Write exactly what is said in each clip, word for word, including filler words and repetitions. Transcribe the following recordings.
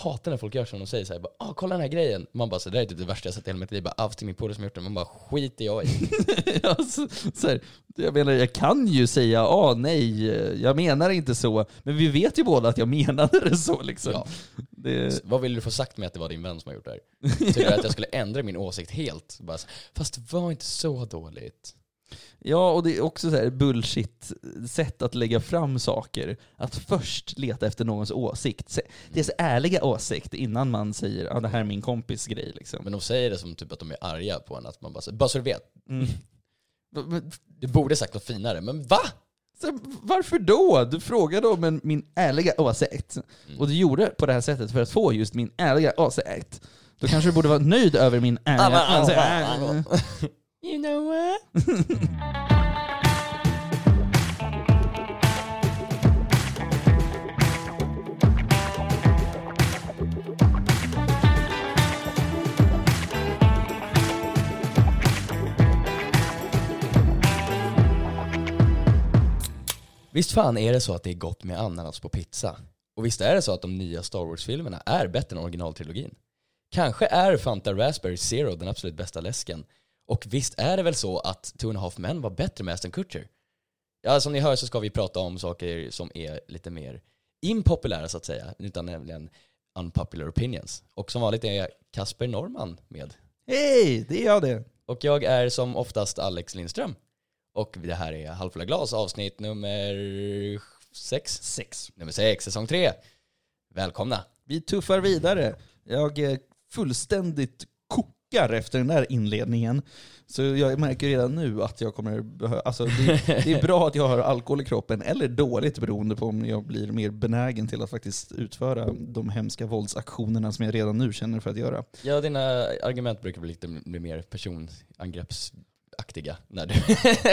hatar när folk gör så. De säger så här, bara, ah, kolla den här grejen. Man bara, så det är typ det värsta jag sett i hela mitt liv. Bara, avsting min polare som gjort det. Man bara, skiter jag i. Ja, så, så här, jag menar, jag kan ju säga, ja, ah, nej, jag menar inte så. Men vi vet ju båda att jag menade det så liksom. Ja. Det... Vad vill du få sagt med att det var din vän som har gjort det här? Tycker du att jag skulle ändra min åsikt helt? Bara, fast det var inte så dåligt. Ja, och det är också så här bullshit sätt att lägga fram saker. Att först leta efter någons åsikt. Det är så ärliga åsikt innan man säger, ja, ah, det här är min kompis grej liksom. Men de säger det som typ att de är arga på en, att man bara, bara så du vet. Mm. Du borde sagt något finare, men va? Så, varför då? Du frågade om en, min ärliga åsikt. Mm. Och du gjorde på det här sättet för att få just min ärliga åsikt. Då kanske du borde vara nöjd över min ärliga åsikt. You know what? Visst fan är det så att det är gott med ananas på pizza. Och visst är det så att de nya Star Wars-filmerna är bättre än originaltrilogin. Kanske är Fanta Raspberry Zero den absolut bästa läsken. Och visst är det väl så att Two and a Half Men var bättre med Ashton Kutcher. Ja, som ni hör så ska vi prata om saker som är lite mer impopulära så att säga. Utan nämligen unpopular opinions. Och som vanligt är Kasper Norman med. Hej, det är jag det. Och jag är som oftast Alex Lindström. Och det här är Halvfulla glas, avsnitt nummer sex. Sex. Nummer sex, säsong tre. Välkomna. Vi tuffar vidare. Jag är fullständigt kokar efter den där inledningen. Så jag märker redan nu att jag kommer behöva... Alltså det, det är bra att jag har alkohol i kroppen, eller dåligt beroende på om jag blir mer benägen till att faktiskt utföra de hemska våldsaktionerna som jag redan nu känner för att göra. Ja, dina argument brukar bli lite bli mer personangreppsaktiga. När du...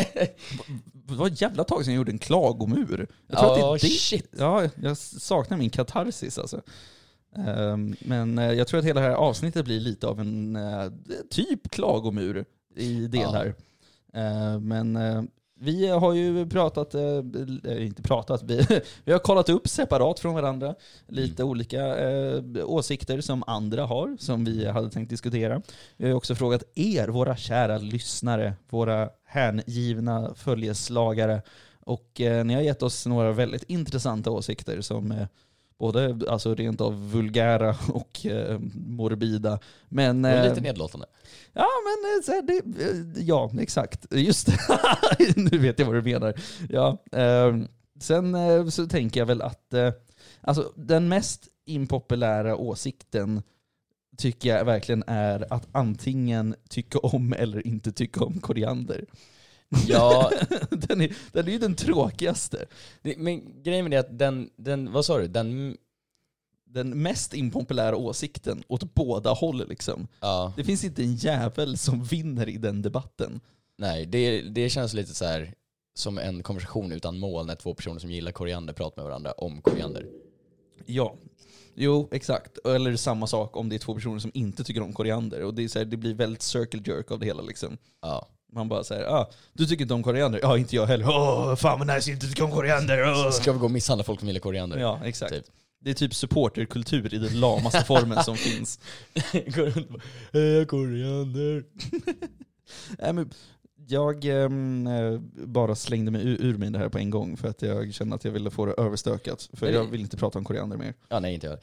Det var ett jävla tag sedan jag gjorde en klagomur. Jag tror oh, att det är det. Shit. Ja, jag saknar min katarsis alltså. Um, men uh, jag tror att hela det här avsnittet blir lite av en uh, typ klagomur i delar. Ja. Uh, men uh, vi har ju pratat, uh, inte pratat, vi, vi har kollat upp separat från varandra lite mm. olika uh, åsikter som andra har, som vi hade tänkt diskutera. Vi har också frågat er, våra kära lyssnare, våra hängivna följeslagare, och uh, ni har gett oss några väldigt intressanta åsikter som uh, både alltså rent av vulgära och uh, morbida. Men, uh, lite nedlåtande. Ja, men så här, det, ja, exakt. Just det. Nu vet jag vad du menar. Ja, eh, sen eh, så tänker jag väl att eh, alltså, den mest impopulära åsikten tycker jag verkligen är att antingen tycka om eller inte tycka om koriander. Ja, den, är, den är ju den tråkigaste. Det, men grejen med det är att den, den vad sa du? Den... Den mest impopulära åsikten åt båda håll liksom. Ja. Det finns inte en jävel som vinner i den debatten. Nej, det, det känns lite så här som en konversation utan mål när två personer som gillar koriander pratar med varandra om koriander. Ja, jo, exakt. Eller samma sak om det är två personer som inte tycker om koriander. Och det, är så här, det blir väldigt circle jerk av det hela liksom. Ja. Man bara säger, ah, du tycker inte om koriander? Ja, inte jag heller. Åh, fan vad nice, inte tycker om koriander. Åh. Ska vi gå och misshandla folk som gillar koriander? Ja, exakt. Typ. Det är typ supporterkultur i den lamaste formen som finns. Går runt och bara, hej koriander. Nej, men jag eh, bara slängde mig ur, ur mig det här på en gång för att jag kände att jag ville få det överstökat. För det... jag vill inte prata om koriander mer. Ja, nej, inte jag.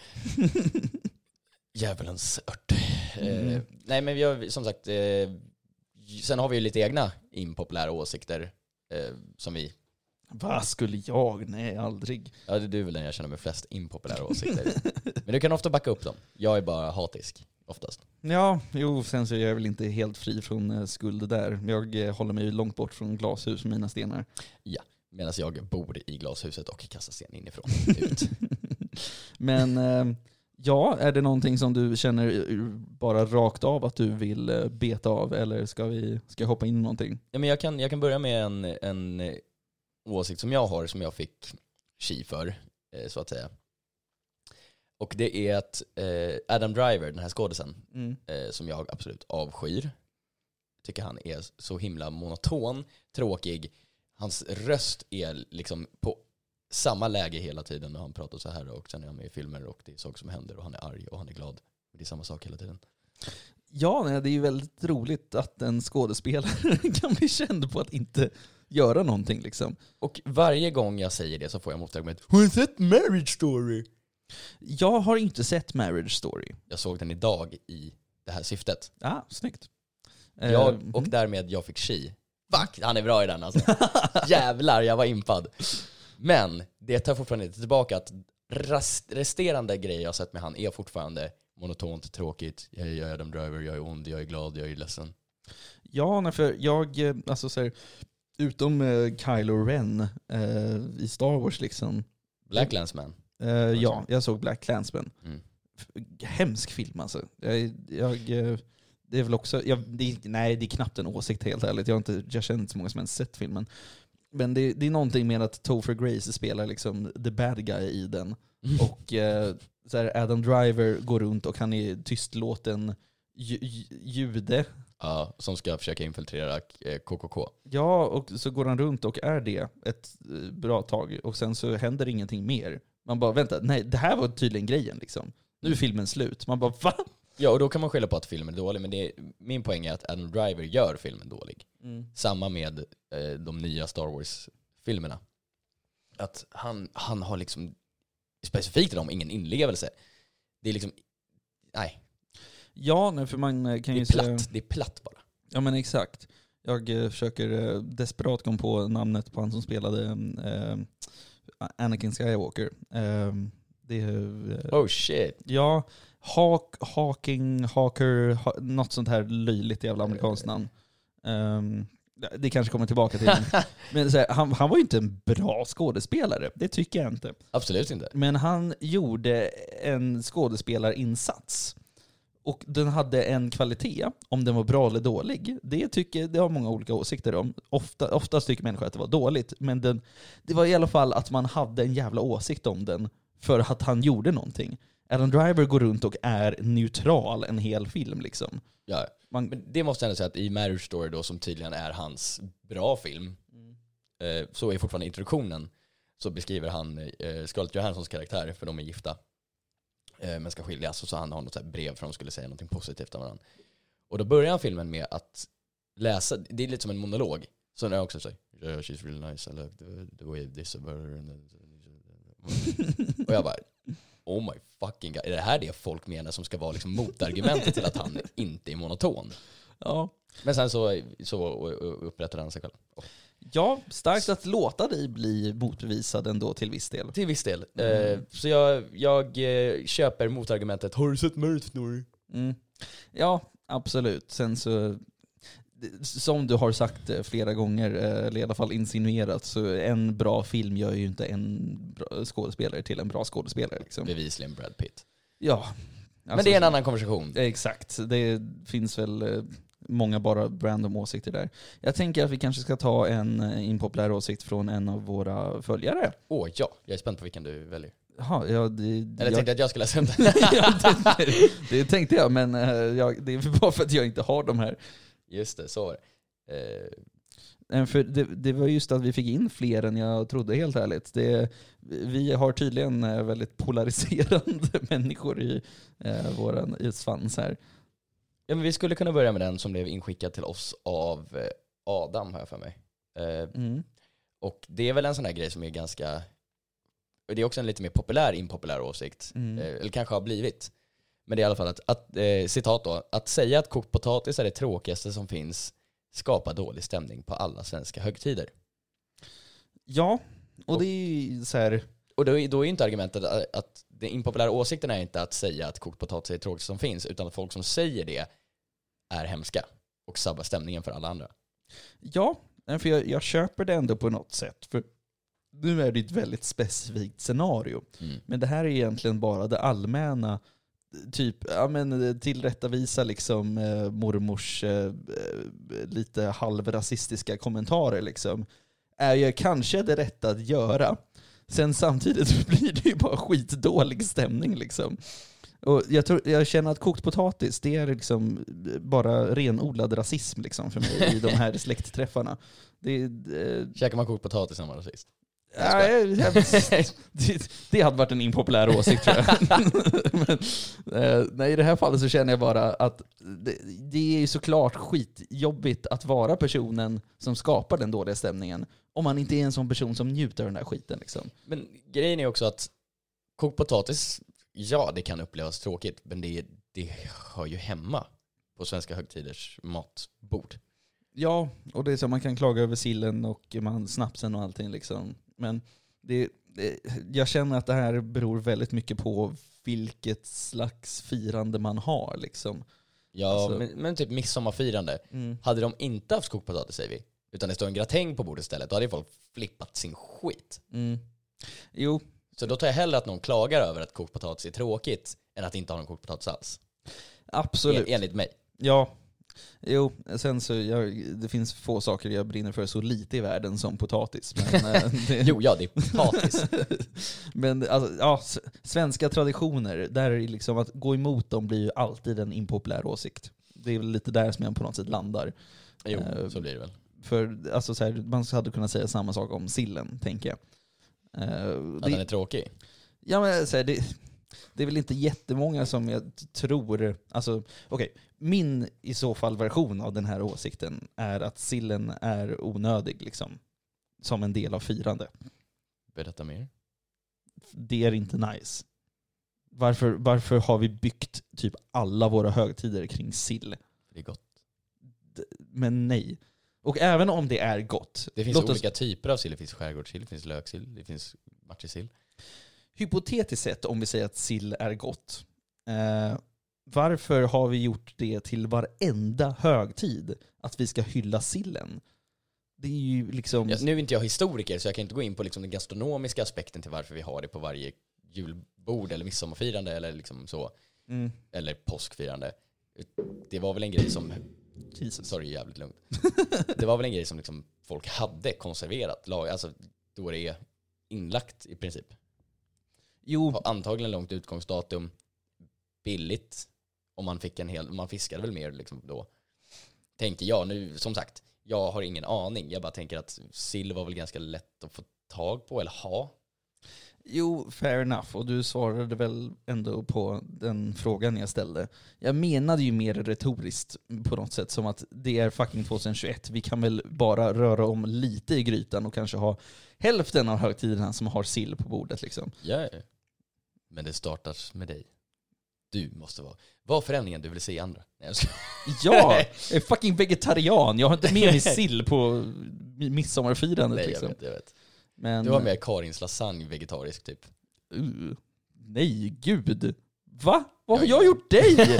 Djävulens ört. Mm. Eh, nej, men vi har som sagt... Eh, sen har vi ju lite egna impopulära åsikter eh, som vi... Vad skulle jag? Nej, aldrig. Ja, det är du väl den jag känner med flest impopulära åsikter. Men du kan ofta backa upp dem. Jag är bara hatisk, oftast. Ja, jo, sen så är jag väl inte helt fri från uh, skuld där. Jag uh, håller mig långt bort från glashus och mina stenar. Ja, medan jag bor i glashuset och kastar sten inifrån ut. Men uh, ja, är det någonting som du känner bara rakt av att du vill uh, beta av? Eller ska vi ska jag hoppa in i någonting? Ja, men jag kan, jag kan börja med en... en åsikt som jag har, som jag fick tji för, eh, så att säga. Och det är att eh, Adam Driver, den här skådisen, mm. eh, som jag absolut avskyr, tycker han är så himla monoton, tråkig. Hans röst är liksom på samma läge hela tiden och han pratar så här och sen är han med i filmer och det är saker som händer och han är arg och han är glad. Det är samma sak hela tiden. Ja, nej, det är ju väldigt roligt att en skådespelare kan bli känd på att inte göra någonting liksom. Och varje gång jag säger det så får jag motargument. Har du sett Marriage Story? Jag har inte sett Marriage Story. Jag såg den idag i det här syftet. Ah, snyggt. Jag, Eh, och därmed jag fick chi. Fuck, han är bra i den alltså. Jävlar, jag var impad. Men det tar fortfarande inte tillbaka att rast, resterande grejer jag har sett med han är fortfarande monotont, tråkigt. Jag är Adam Driver, jag är ond, jag är glad, jag är ledsen. Ja, nej, för jag, eh, alltså så här, utom eh, Kylo Ren eh, i Star Wars liksom. Black Landsman. Eh, ja, jag såg Black Klansman. Mm. Hemsk film alltså. Jag, jag, eh, det är väl också, jag, det är, nej det är knappt en åsikt helt ärligt. Jag, har inte, jag känner inte så många som ens sett filmen. Men det, det är någonting med att Topher Grace spelar liksom the bad guy i den. Mm. Och eh, så här, Adam Driver går runt och han är tystlåten ju, ju, jude. Ja, som ska försöka infiltrera K K K. Ja, och så går han runt och är det ett eh, bra tag. Och sen så händer ingenting mer. Man bara, vänta, nej, det här var tydligen grejen liksom. Nu är filmen slut. Man bara, va? Ja, och då kan man skylla på att filmen är dålig. Men det är, min poäng är att Adam Driver gör filmen dålig. Mm. Samma med eh, de nya Star Wars-filmerna. Att han, han har liksom specifikt i dem ingen inlevelse. Det är liksom, nej. Ja, nej, för man kan Det ju är säga... platt, det är platt bara. Ja, men exakt. Jag eh, försöker eh, desperat komma på namnet på han som spelade eh, Anakin Skywalker. Eh, det är... Eh, Oh shit. Ja, Hawk, Hawking, Hawker, ha, något sånt här löjligt jävla amerikanskt namn. Um, det kanske kommer tillbaka till. Men så här, han, han var ju inte en bra skådespelare, det tycker jag inte. Absolut inte. Men han gjorde en skådespelarinsats. Och den hade en kvalitet, om den var bra eller dålig. Det tycker det har många olika åsikter om. Ofta, oftast tycker människor att det var dåligt. Men den, det var i alla fall att man hade en jävla åsikt om den. För att han gjorde någonting. Adam Driver går runt och är neutral en hel film liksom. Ja, Man, men det måste jag ändå säga att i Marriage Story då, som tydligen är hans bra film, mm. eh, så är fortfarande introduktionen, så beskriver han eh, Scarlett Johanssons karaktär, för de är gifta eh, men ska skiljas, och så han har något så här brev för att de skulle säga något positivt om varandra. Och då börjar han filmen med att läsa, det är lite som en monolog, så när jag också säger yeah, she's really nice, I like the, the way this of her and och jag bara, oh my fucking god, är det här det folk menar som ska vara liksom motargumentet till att han inte är monoton? ja. Men sen så, så upprättar han sig själv. ja, starkt att låta dig bli motbevisad ändå till viss del. Till viss del. Mm. Eh, så jag, jag eh, köper motargumentet, har du sett Marriage Story? Mm. Ja, absolut. Sen så, som du har sagt flera gånger, eller i alla fall insinuerat, så en bra film gör ju inte en bra skådespelare till en bra skådespelare. Liksom. Bevisligen Brad Pitt. Ja. Alltså, Men det är en annan konversation. Exakt. Det finns väl många bara random åsikter där. Jag tänker att vi kanske ska ta en impopulär åsikt från en av våra följare. Åh oh, ja, jag är spänd på vilken du väljer. Jaha, ja, det, Eller jag tänkte att jag skulle läsa upp den. ja, det, det tänkte jag, men jag, det är bara för att jag inte har de här. Just det, så var det. Eh. För det, det var just att vi fick in fler än jag trodde, helt ärligt. Det, vi har tydligen väldigt polariserande människor i eh, våran i svans här. Ja, men vi skulle kunna börja med den som blev inskickad till oss av Adam, har jag för mig. Eh, Mm. och det är väl en sån här grej som är ganska... Det är också en lite mer populär, impopulär åsikt. Mm. Eh, eller kanske har blivit. Men det är i alla fall att, att eh, citat då, att säga att kokt potatis är det tråkigaste som finns skapar dålig stämning på alla svenska högtider. Ja, och, Och- det är ju så här... Och då är, då är inte argumentet att, att den impopulära åsikten är inte att säga att kokt potatis är det tråkigaste som finns, utan att folk som säger det är hemska och sabbar stämningen för alla andra. Ja, för jag, jag köper det ändå på något sätt. För nu är det ett väldigt specifikt scenario. Mm. Men det här är egentligen bara det allmänna, typ ja, men tillrättavisa liksom eh, mormors eh, lite halvrasistiska kommentarer liksom. Är ju kanske det rätta att göra. Sen samtidigt blir det ju bara skitdålig stämning liksom. Och jag, tror, jag känner att kokt potatis, det är liksom bara renodlad rasism liksom för mig i de här släktträffarna. Det, det, Käkar man kokt potatis när man var rasist? Ja, det, det hade varit en impopulär åsikt tror jag. Men, eh, nej, i det här fallet så känner jag bara att det, det är såklart skitjobbigt att vara personen som skapar den dåliga stämningen om man inte är en sån person som njuter av den här skiten. Liksom. Men grejen är också att kokt potatis, ja det kan upplevas tråkigt, men det, det hör ju hemma på svenska högtiders matbord. Ja, och det är så man kan klaga över sillen och man snapsen och allting liksom. Men det, det, jag känner att det här beror väldigt mycket på vilket slags firande man har liksom. Ja, alltså, men, men typ midsommarfirande. Mm. Hade de inte haft kokt potatis, säger vi, utan det står en gratäng på bordet istället, då hade folk flippat sin skit. Mm. Jo. Så då tar jag hellre att någon klagar över att kokt potatis är tråkigt än att inte ha någon kokt potatis alls. Absolut. En, enligt mig. Ja. Jo, sen så jag, det finns få saker jag brinner för så lite i världen som potatis. Men, det... jo, ja, det är potatis. Men alltså, ja, svenska traditioner, där är det liksom att gå emot dem blir ju alltid en impopulär åsikt. Det är väl lite där som jag på något sätt landar. Jo, uh, så blir det väl. För alltså, så här, man hade kunnat säga samma sak om sillen, tänker jag. Uh, att det... den är tråkig? Ja, men så här, det... Det är väl inte jättemånga som jag tror... Alltså, okej. Okay. Min i så fall version av den här åsikten är att sillen är onödig liksom, som en del av firande. Berätta mer. Det är inte nice. Varför, varför har vi byggt typ alla våra högtider kring sill? Det är gott. Men nej. Och även om det är gott... Det finns olika oss... typer av sill. Det finns skärgårdssill, det finns löksill, det finns matjessill. Hypotetiskt sett, om vi säger att sill är gott, eh, varför har vi gjort det till varenda högtid att vi ska hylla sillen? Det är ju liksom... Ja, nu är inte jag historiker, så jag kan inte gå in på liksom den gastronomiska aspekten till varför vi har det på varje julbord eller midsommarfirande eller liksom så. Mm. Eller påskfirande. Det var väl en grej som... Jesus. Sorry, jävligt lugnt. Det var väl en grej som liksom folk hade konserverat. Alltså, då det är inlagt i princip. Jo. Antagligen långt utgångsdatum, billigt, om man fick en hel, man fiskade väl mer liksom då. Tänker jag nu, som sagt, jag har ingen aning. Jag bara tänker att sill var väl ganska lätt att få tag på eller ha. Jo, fair enough. Och du svarade väl ändå på den frågan jag ställde. Jag menade ju mer retoriskt på något sätt, som att det är fucking tjugohundratjugoett. Vi kan väl bara röra om lite i grytan och kanske ha hälften av högtiderna som har sill på bordet liksom. Ja, men det startas med dig. Du måste vara. Vad förändringen du vill se i andra? Nej, jag ska... Ja, jag är fucking vegetarian. Jag har inte med mig sill på midsommarfirandet. Nej, liksom. jag vet, jag vet. Men... Du har med Karins lasagne vegetarisk typ. Uh, nej, gud. Va? Vad har jag gjort dig?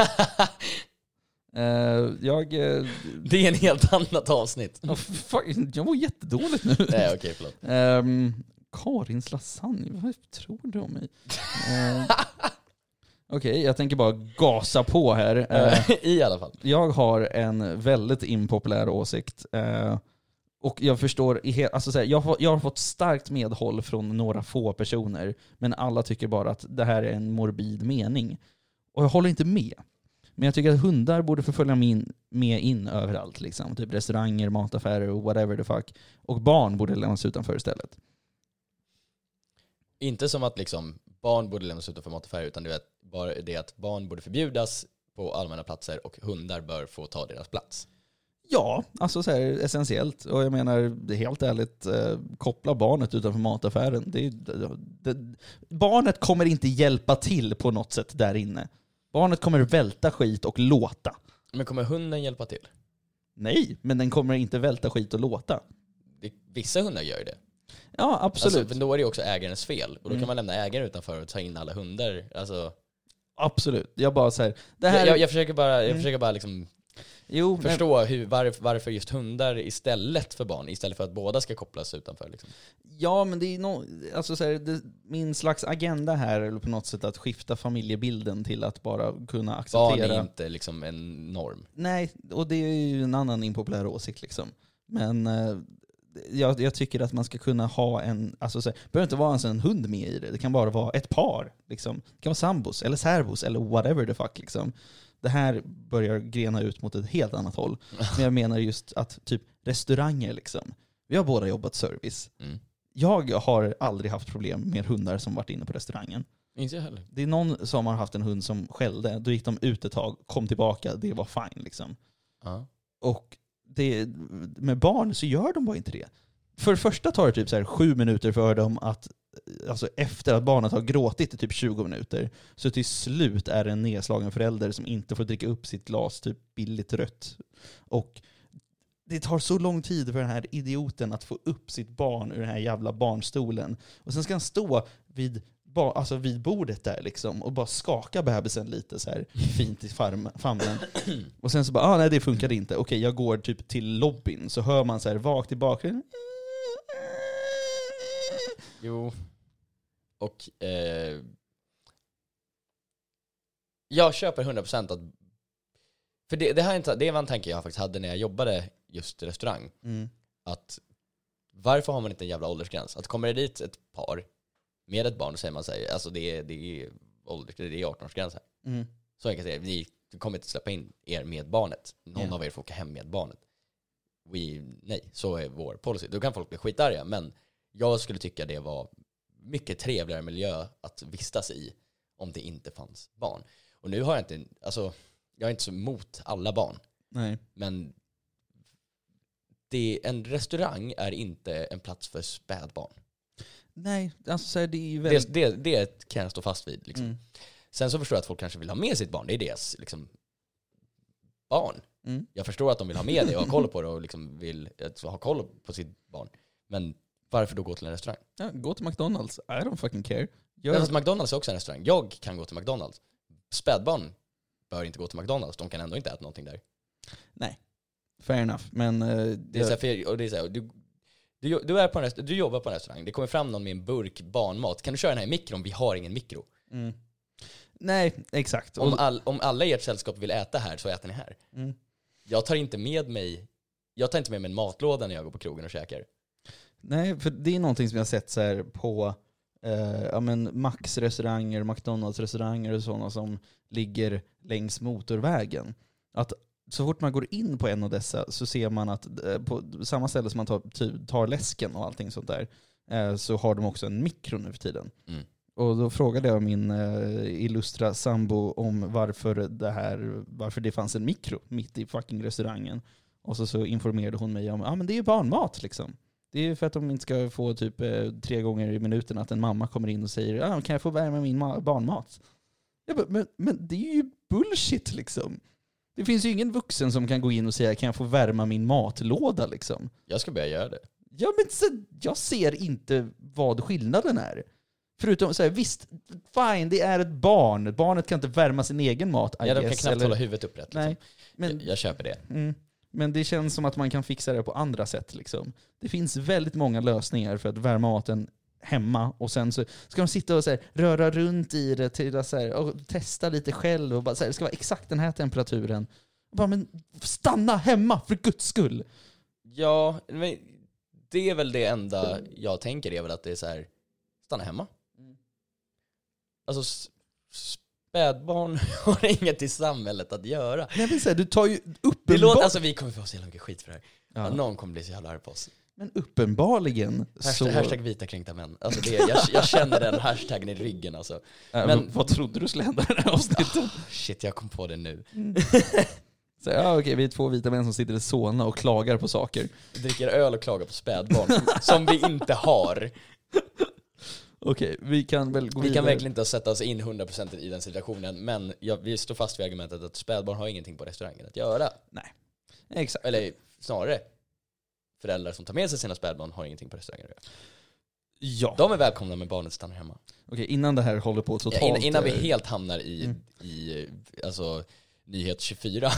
uh, jag... Uh... Det är en helt annat avsnitt. Oh, fuck, jag mår jättedåligt nu. Nej, okej, okay, förlåt. Um, Karins lasagne, vad tror du om mig? Uh, Okej, okay, jag tänker bara gasa på här. Uh, I alla fall. Jag har en väldigt impopulär åsikt. Uh, Och jag förstår, alltså så här, jag, har, jag har fått starkt medhåll från några få personer, men alla tycker bara att det här är en morbid mening. Och jag håller inte med. Men jag tycker att hundar borde få följa med in, med in överallt. Liksom. Typ restauranger, mataffärer och whatever the fuck. Och barn borde lämnas utanför istället. Inte som att liksom barn borde lämnas utanför mataffärer, utan det är bara det att barn borde förbjudas på allmänna platser och hundar bör få ta deras plats. Ja, alltså så här essentiellt. Och jag menar, helt ärligt, eh, koppla barnet utanför mataffären. Det, det, det, barnet kommer inte hjälpa till på något sätt där inne. Barnet kommer välta skit och låta. Men kommer hunden hjälpa till? Nej, men den kommer inte välta skit och låta. Det, vissa hundar gör ju det. Ja, absolut. Alltså, men då är det också ägarens fel. Och då mm. kan man lämna ägaren utanför och ta in alla hundar. Alltså... Absolut. Jag bara så här, det här... Jag, jag, jag försöker bara, jag mm. försöker bara liksom... Jo, förstå hur, varför, varför just hundar istället för barn, istället för att båda ska kopplas utanför. Liksom. Ja, men det är no, alltså så här, det, min slags agenda här är på något sätt att skifta familjebilden till att bara kunna acceptera... Barn är inte liksom en norm. Nej, och det är ju en annan impopulär åsikt. Liksom. Men eh, jag, jag tycker att man ska kunna ha en... Alltså så här, det behöver inte vara ens en hund med i det. Det kan bara vara ett par. Liksom. Det kan vara sambos eller särbos eller whatever the fuck. Liksom. Det här börjar grena ut mot ett helt annat håll. Men jag menar just att typ restauranger liksom. Vi har båda jobbat service. Mm. jag har aldrig haft problem med hundar som varit inne på restaurangen. Inte jag heller. Det är någon som har haft en hund som skällde. Då gick de ut ett tag, kom tillbaka. Det var fine liksom. Ja. Och det, med barn så gör de bara inte det. För det första tar det typ så här sju minuter för dem att, alltså efter att barnet har gråtit i typ tjugo minuter, så till slut är det en nedslagen förälder som inte får dricka upp sitt glas typ billigt rött. Och det tar så lång tid för den här idioten att få upp sitt barn ur den här jävla barnstolen. Och sen ska han stå vid, alltså vid bordet där liksom och bara skaka bebisen lite så här fint i famnen. Och sen så bara, ah, nej det funkar inte. Okej, jag går typ till lobbyn, så hör man så här vagt i bakgrunden. Jo. Och eh, jag köper hundra procent att, för det, det, här inte, det var en tanke jag faktiskt hade när jag jobbade just i restaurang. Mm. Att varför har man inte en jävla åldersgräns? Att kommer det dit ett par med ett barn, så säger man sig, alltså det är, det är, ålders, det är arton-årsgräns här. Mm. Så jag kan säga, vi kommer inte släppa in er med barnet. Någon Yeah. av er får åka hem med barnet. We, nej, så är vår policy. Då kan folk bli skitarga, men jag skulle tycka det var mycket trevligare miljö att vistas i om det inte fanns barn. Och nu har jag inte, alltså jag är inte så emot alla barn. Nej. Men det, en restaurang är inte en plats för spädbarn. Nej, alltså så här, det är ju väldigt... Det, det, det kan jag stå fast vid. Liksom. Mm. Sen så förstår jag att folk kanske vill ha med sitt barn. Det är deras liksom, barn. Mm. Jag förstår att de vill ha med det och ha koll på det och liksom vill alltså, ha koll på sitt barn. Men varför då gå till en restaurang? Ja, gå till McDonald's. I don't fucking care. Jag... Jag... Fast McDonald's är också en restaurang. Jag kan gå till McDonald's. Spädbarn bör inte gå till McDonald's. De kan ändå inte äta någonting där. Nej, fair enough. Men, uh, det är så här, för, och det är så här, du, du, du, är på en rest- du jobbar på en restaurang. Det kommer fram någon med en burk barnmat. Kan du köra den här i mikron? Vi har ingen mikro. Mm. Nej, exakt. Om, all, om alla i ert sällskap vill äta här, så äter ni här. Mm. Jag tar inte med mig Jag tar inte med mig en matlåda när jag går på krogen och käkar. Nej, för det är någonting som jag har sett så här på eh, ja, men Max-restauranger, McDonalds-restauranger och sådana som ligger längs motorvägen. Att så fort man går in på en av dessa så ser man att eh, på samma ställe som man tar, typ, tar läsken och allting sånt där, eh, så har de också en mikro nu för tiden. Mm. Och då frågade jag min eh, illustra sambo om varför det här, varför det fanns en mikro mitt i fucking restaurangen. Och så, så informerade hon mig om att ah, men det är ju barnmat liksom. Det är för att de inte ska få typ eh, tre gånger i minuten att en mamma kommer in och säger ah, kan jag få värma min ma- barnmat? Jag bara, men, men det är ju bullshit liksom. Det finns ju ingen vuxen som kan gå in och säga kan jag få värma min matlåda liksom. Jag ska börja göra det. Ja, men så, jag ser inte vad skillnaden är. Förutom så här, visst, fine, det är ett barn. Barnet kan inte värma sin egen mat. I Ja, de kan guess, knappt eller... hålla huvudet upprätt. Liksom. Nej, men... jag, jag köper det. Mm. Men det känns som att man kan fixa det på andra sätt. Liksom. Det finns väldigt många lösningar för att värma maten hemma. Och sen så ska de sitta och så här, röra runt i det till att så här, och testa lite själv. Och bara, så här, det ska vara exakt den här temperaturen. Och bara, men stanna hemma för Guds skull. Ja, men det är väl det enda jag tänker är väl att det är så här, stanna hemma. Mm. Alltså spädbarn har inget i samhället att göra. Jag vill säga, du tar ju uppenbar... Det låter, alltså vi kommer få så jävla mycket skit för det här. Ja. Någon kommer bli så jävla arg på oss. Men uppenbarligen Hashtag, så... hashtag vita kränkta män. Alltså det, jag, jag känner den hashtaggen i ryggen alltså. Äh, Men vad trodde du skulle hända i det här avsnittet? Oh, shit, jag kom på det nu. Mm. Så, ja, okej, vi är två vita män som sitter i Solna och klagar på saker. Dricker öl och klagar på spädbarn som, som vi inte har. Okej, vi kan väl gå Vi vidare. kan verkligen inte sätta oss in hundra procent i den situationen, men ja, vi står fast vid argumentet att spädbarn har ingenting på restaurangen att göra. Nej, exakt. Eller snarare, föräldrar som tar med sig sina spädbarn har ingenting på restaurangen att göra. Ja. De är välkomna med barnet stannar hemma. Okej, innan det här håller på totalt... Ja, innan, innan vi eh, helt hamnar i, Mm. i alltså, nyhet tjugofyra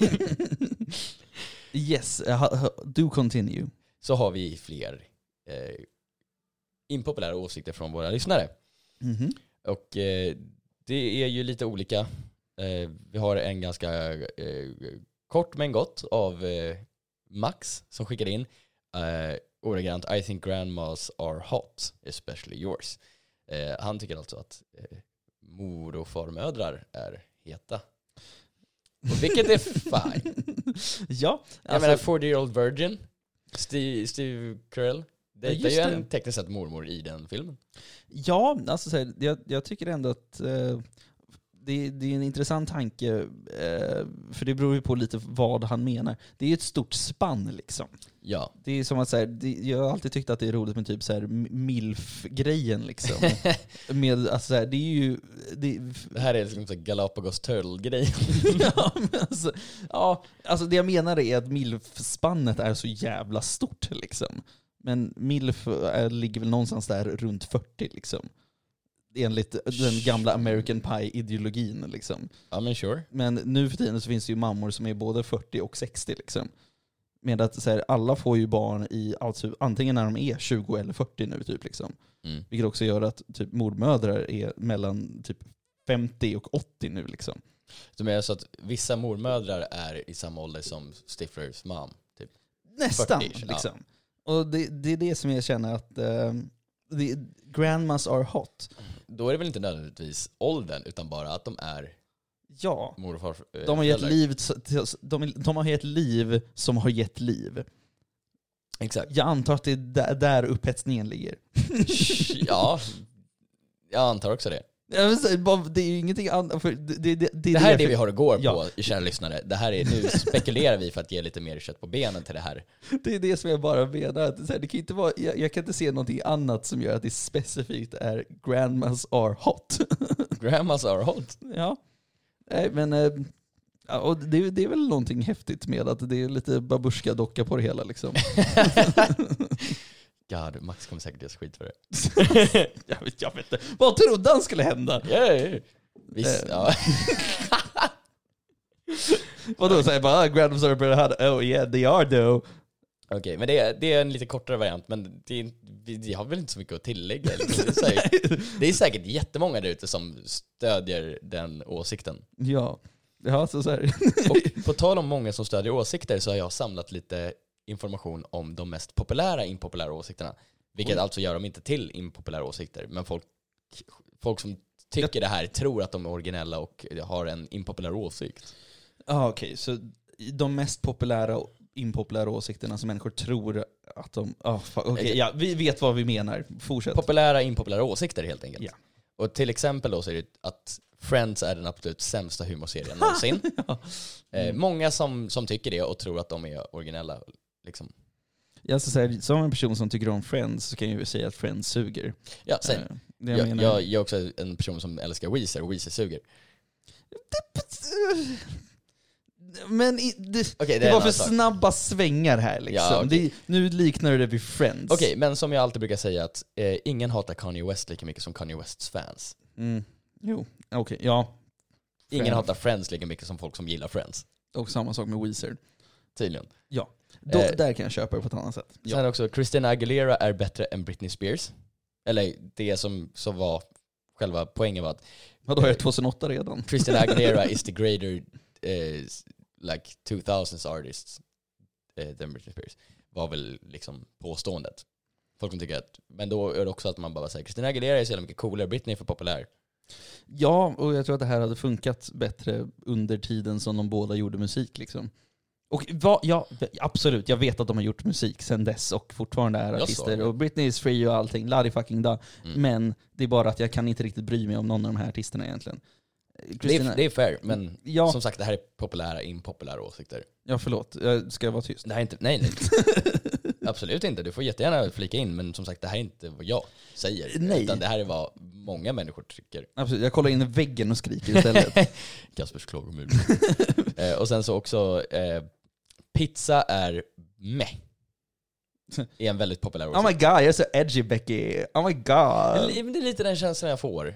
Yes, uh, ha- do continue. så har vi fler eh, impopulära åsikter från våra lyssnare. Mhm. Och eh, det är ju lite olika. Eh, vi har en ganska eh, kort men gott av eh, Max som skickar in eh, ordagrant I think grandmas are hot, especially yours. Eh, han tycker alltså att eh, mor- och farmödrar är heta. Och vilket är fine. Ja, Jag alltså, menar forty year old virgin, Steve, Steve Carell, dejtar ju en tekniskt sett mormor i den filmen. Ja, alltså så här, jag, jag tycker ändå att eh, det, det är en intressant tanke, eh, för det beror ju på lite vad han menar. Det är ju ett stort spann liksom. Ja. Det är som att så här, det, jag har alltid tyckt att det är roligt med typ så här milf-grejen liksom. med, alltså så här, det är ju... Det, det här är liksom så Galapagos Turtle-grejen. ja, men alltså, ja, alltså det jag menar är att milf-spannet är så jävla stort liksom. Men milf är, ligger väl någonstans där runt fyrtio liksom. Enligt den gamla American Pie-ideologin liksom. Ja, men sure. Men nu för tiden så finns det ju mammor som är både fyrtio och sextio liksom. Med att så här, alla får ju barn i alltså, antingen när de är tjugo eller fyrtio nu typ liksom. Mm. Vilket också gör att typ mormödrar är mellan typ femtio och åttio nu liksom. Så det är så att vissa mormödrar är i samma ålder som Stiflers mom typ. Nästan fyrtio, liksom. Ja. Och det, det är det som jag känner att uh, the grandmas are hot. Då är det väl inte nödvändigtvis åldern utan bara att de är ja. morfar. Äh, de har gett liv, de, de har gett liv som har gett liv. Exakt. Jag antar att det är där, där upphetsningen ligger. ja, jag antar också det. Det är ju ingenting annat. För det, det, det, det, det här är det vi har att gå ja. på, kära lyssnare. Det här är, nu spekulerar vi för att ge lite mer kött på benen till det här. Det är det som jag bara menar. Att det kan inte vara, jag, jag kan inte se någonting annat som gör att det specifikt är grandmas are hot. Grandmas are hot? Ja. Nej, men och det, det är väl någonting häftigt med att det är lite babushka-docka på det hela liksom. God, Max kommer säkert göra skit för det. jag, vet, jag vet inte. Vad trodde han skulle hända? Yeah. Visst, ja. Vadå, säger bara grandmas are pretty hot. Oh yeah, they are though. Okej, okay, men det är, det är en lite kortare variant, men det är, vi har väl inte så mycket att tillägga. Det är, säkert, det är säkert jättemånga där ute som stödjer den åsikten. Ja, ja så, så här. Och på tal om många som stödjer åsikter så har jag samlat lite information om de mest populära impopulära åsikterna. Vilket Oj. alltså gör dem inte till impopulära åsikter, men folk, folk som tycker det här tror att de är originella och har en impopulär åsikt. Ja, ah, okej. Okay. Så de mest populära impopulära åsikterna som människor tror att de... Oh, okej, okay. ja, vi vet vad vi menar. Fortsätt. Populära impopulära åsikter helt enkelt. Ja. Och till exempel då så är det att Friends är den absolut sämsta humorserien någonsin. ja. eh, många som, som tycker det och tror att de är originella. Liksom. Jag ska säga, som en person som tycker om Friends så kan jag ju säga att Friends suger. Ja, sen. Eh, jag, jag, menar... jag, jag är också en person som älskar Weezer och Weezer suger. Men i, det, okay, det, det var för sak. snabba svängar här liksom. Ja, okay. det, nu liknar det vid Friends. Okej, okay, men som jag alltid brukar säga att eh, ingen hatar Kanye West lika mycket som Kanye Wests fans. Mm. Jo, okej, okay, ja. Ingen Friends. hatar Friends lika mycket som folk som gillar Friends. Och samma sak med Weezer. Tydligen. Ja, Då, eh, där kan jag köpa det på ett annat sätt. Ja. Sen också, Christina Aguilera är bättre än Britney Spears. Eller det som, som var själva poängen var att... Vadå, är det tjugohundraåtta redan? Christina Aguilera is the greater... Eh, like two thousands artists eh, than Britney Spears var väl liksom påståendet. Folk som tycker att, men då är det också att man bara säger Christina Aguilera är så jävla mycket coolare, Britney är för populär. Ja, och jag tror att det här hade funkat bättre under tiden som de båda gjorde musik liksom. Och va, ja, absolut, jag vet att de har gjort musik sen dess och fortfarande är artister. Och Britney is free och allting, ladi fucking da. Mm. Men det är bara att jag kan inte riktigt bry mig om någon av de här artisterna egentligen. Det är, det är fair, men ja. som sagt, det här är populära, impopulära åsikter. Ja, förlåt. Jag ska vara tyst. Det här är inte, nej, nej. Absolut inte. Du får jättegärna flika in, men som sagt, det här är inte vad jag säger. Nej. Utan det här är vad många människor tycker. Absolut. Jag kollar in i väggen och skriker istället. Kaspers klagomur. eh, och sen så också, eh, pizza är meh. Är en väldigt populär åsikt. Oh my god, jag är så edgy, Becky. Oh my god. Det är lite den känslan jag får.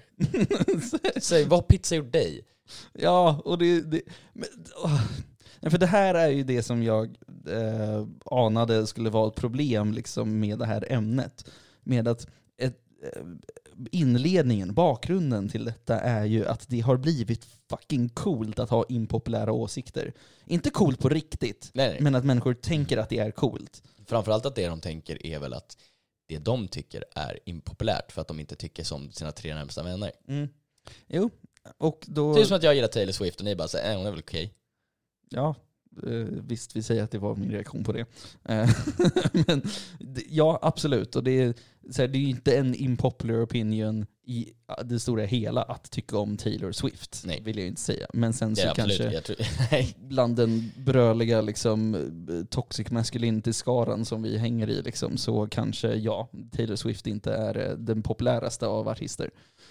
Så, vad har pizza gjort dig? Ja, och det... det men, oh. För det här är ju det som jag eh, anade skulle vara ett problem liksom, med det här ämnet. Med att ett, eh, inledningen, bakgrunden till detta är ju att det har blivit fucking coolt att ha impopulära åsikter. Inte coolt på riktigt, nej, nej. Men att människor tänker att det är coolt. Framförallt att det de tänker är väl att det de tycker är impopulärt för att de inte tycker som sina tre närmsta vänner. Mm. Jo, och då... Det är som att jag gillar Taylor Swift och ni bara säger, äh, hon är väl okej. Okay. Ja, Uh, visst, vi säger att det var min reaktion på det. Uh, men ja, absolut. Och det är, så här, det är ju inte en impopular opinion i det stora hela att tycka om Taylor Swift. Nej. Vill jag inte säga. Men sen så absolut, kanske jag tror, bland den bröliga liksom, toxic masculinity-skaran som vi hänger i liksom, så kanske ja, Taylor Swift inte är den populäraste av artister.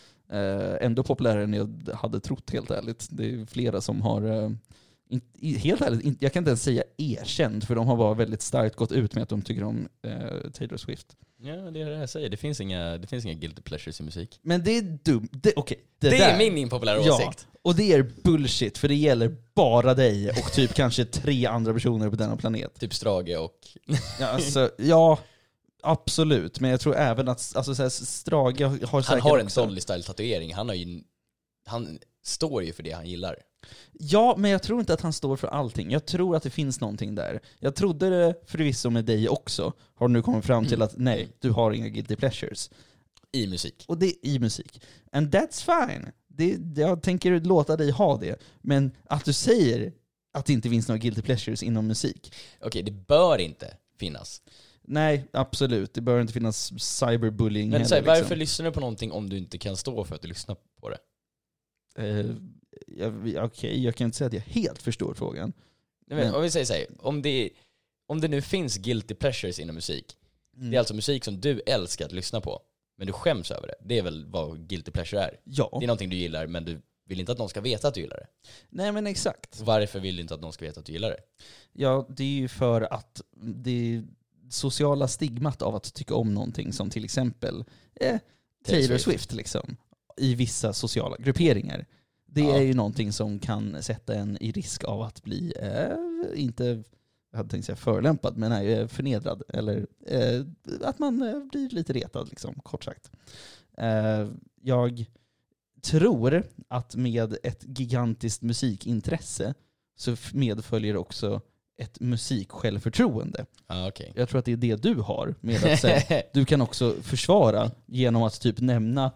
Uh, ändå populärare än jag hade trott, helt ärligt. Det är flera som har uh, in, helt ärligt, in, jag kan inte ens säga erkänd, för de har bara väldigt starkt gått ut med att de tycker om uh, Taylor Swift. Ja, det är det jag säger. Det finns inga, det finns inga guilty pleasures i musik. Men det är dumt. Det, okay, det, det där, är min impopulära ja, åsikt. Och det är bullshit, för det gäller bara dig och typ kanske tre andra personer på denna planet. Typ Strage och... ja, alltså, ja, absolut. Men jag tror även att alltså, så här, Strage har säkert Han har en också... Dolly Style-tatuering. Han har ju... Han står ju för det han gillar. Ja, men jag tror inte att han står för allting. Jag tror att det finns någonting där. Jag trodde det förvisso med dig också. Har du nu kommit fram till att nej, du har inga guilty pleasures. I musik. Och det är i musik. And that's fine. Det, jag tänker låta dig ha det. Men att du säger att det inte finns några guilty pleasures inom musik. Okej, det bör inte finnas. Nej, absolut. Det bör inte finnas cyberbullying Men heller, så här, varför liksom. lyssnar du på någonting om du inte kan stå för att du lyssnar på det? Uh, Okej, okay, jag kan inte säga att jag helt förstår frågan. Nej, men, om vi säger så här, om det, om det nu finns guilty pleasures inom musik, mm. det är alltså musik som du älskar att lyssna på, men du skäms över det. Det är väl vad guilty pleasure är? Ja. Det är någonting du gillar, men du vill inte att någon ska veta att du gillar det. Nej, men exakt. Varför vill du inte att någon ska veta att du gillar det? Ja, det är ju för att det sociala stigmat av att tycka om någonting, som till exempel eh, Taylor Swift. Swift liksom, i vissa sociala grupperingar. Det ja. är ju någonting som kan sätta en i risk av att bli, eh, inte, jag hade tänkt säga förlämpad, men nej, förnedrad. Eller eh, att man eh, blir lite retad, liksom, kort sagt. Eh, jag tror att med ett gigantiskt musikintresse så medföljer också ett musiksjälvförtroende. Ah, okay. Jag tror att det är det du har. Med att säga, du kan också försvara genom att typ nämna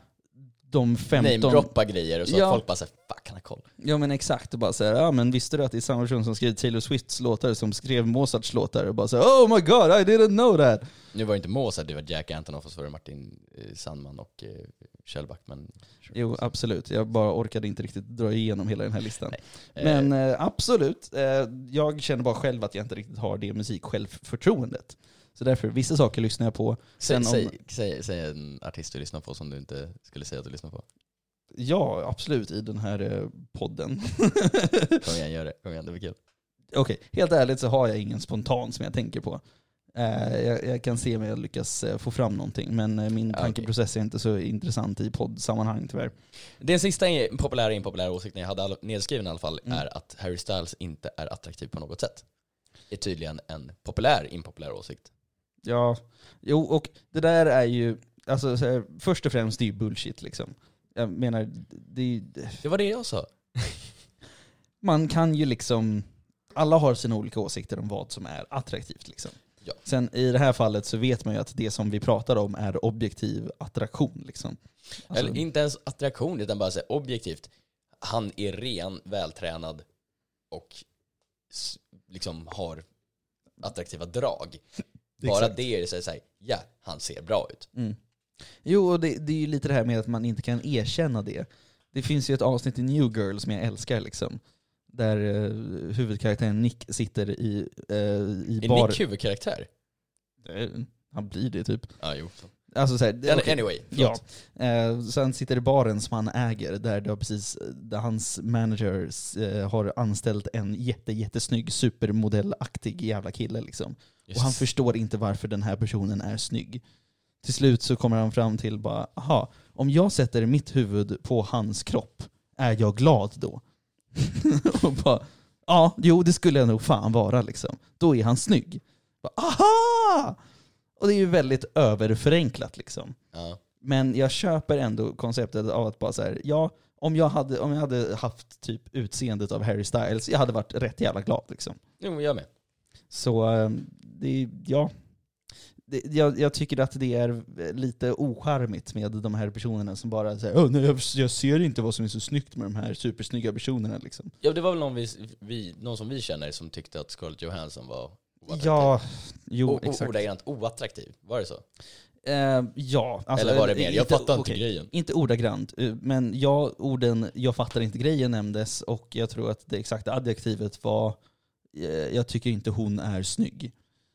de femton... Name-droppa grejer och så ja. att folk bara säger, fuck, han har koll. Ja, men exakt. Och bara säga, ja, men visste du att det är samma person som skrev Taylor Swifts låtar som skrev Mozarts låtar? Och bara säga, oh my god, I didn't know that. Nu var det inte Mozart, det var Jack Antonoff och så var det Martin eh, Sandman och eh, Kjell Backman. Jo, absolut. Jag bara orkade inte riktigt dra igenom hela den här listan. Nej. Men eh, absolut. Eh, jag känner bara själv att jag inte riktigt har det musiksjälvförtroendet. Så därför, vissa saker lyssnar jag på. Säg, om... säg, säg, säg en artist du lyssnar på som du inte skulle säga att du lyssnar på. Ja, absolut, i den här eh, podden. Kom igen, gör det. Kom igen, det blir kul. Okej, okay. Helt ärligt så har jag ingen spontan som jag tänker på. Eh, jag, jag kan se om jag lyckas eh, få fram någonting, men eh, min ja, tankeprocess okay. är inte så intressant i poddsammanhang tyvärr. Den sista populära impopulära åsikten jag hade all- nedskriven i alla fall mm. är att Harry Styles inte är attraktiv på något sätt. Det är tydligen en populär impopulär åsikt. Ja, jo, och det där är ju, alltså så här, först och främst det är ju bullshit liksom. Jag menar, det, det var det jag sa. Man kan ju liksom, alla har sina olika åsikter om vad som är attraktivt liksom. Ja. Sen i det här fallet så vet man ju att det som vi pratar om är objektiv attraktion liksom. Alltså, Eller inte ens attraktion, utan bara så här, objektivt. Han är ren, vältränad och liksom har attraktiva drag. Bara exakt. Det är det så här, ja, han ser bra ut. Mm. Jo, och det, det är ju lite det här med att man inte kan erkänna det. Det finns ju ett avsnitt i New Girl som jag älskar liksom. Där uh, huvudkaraktären Nick sitter i, uh, i är bar... Nick huvudkaraktär? Det, han blir det typ. Ja, jo. Alltså så här, okay. Anyway, ja. Uh, så han sitter i baren som han äger, där, det precis, där hans manager uh, har anställt en jätte, jättesnygg supermodellaktig jävla kille liksom. Just. Och han förstår inte varför den här personen är snygg. Till slut så kommer han fram till bara, aha, om jag sätter mitt huvud på hans kropp, är jag glad då? Och bara, ja, jo, det skulle jag nog fan vara liksom. Då är han snygg. Bara, aha! Och det är ju väldigt överförenklat liksom. Ja. Men jag köper ändå konceptet av att bara så här, ja, om jag hade, om jag hade haft typ utseendet av Harry Styles, jag hade varit rätt jävla glad liksom. Jo, men jag med. Så det, ja, det, jag, jag tycker att det är lite ocharmigt med de här personerna som bara säger oh, nej, jag, jag ser inte vad som är så snyggt med de här supersnygga personerna. Liksom. Ja, det var väl någon, vi, vi, någon som vi känner som tyckte att Scarlett Johansson var oattraktiv. Ja, jo, o- exakt. Ordagrant oattraktiv, var det så? Uh, ja, alltså, eller var det mer? Jag inte, fattar inte okay, grejen. Inte ordagrant, men ja, orden jag fattar inte grejen nämndes och jag tror att det exakta adjektivet var uh, jag tycker inte hon är snygg.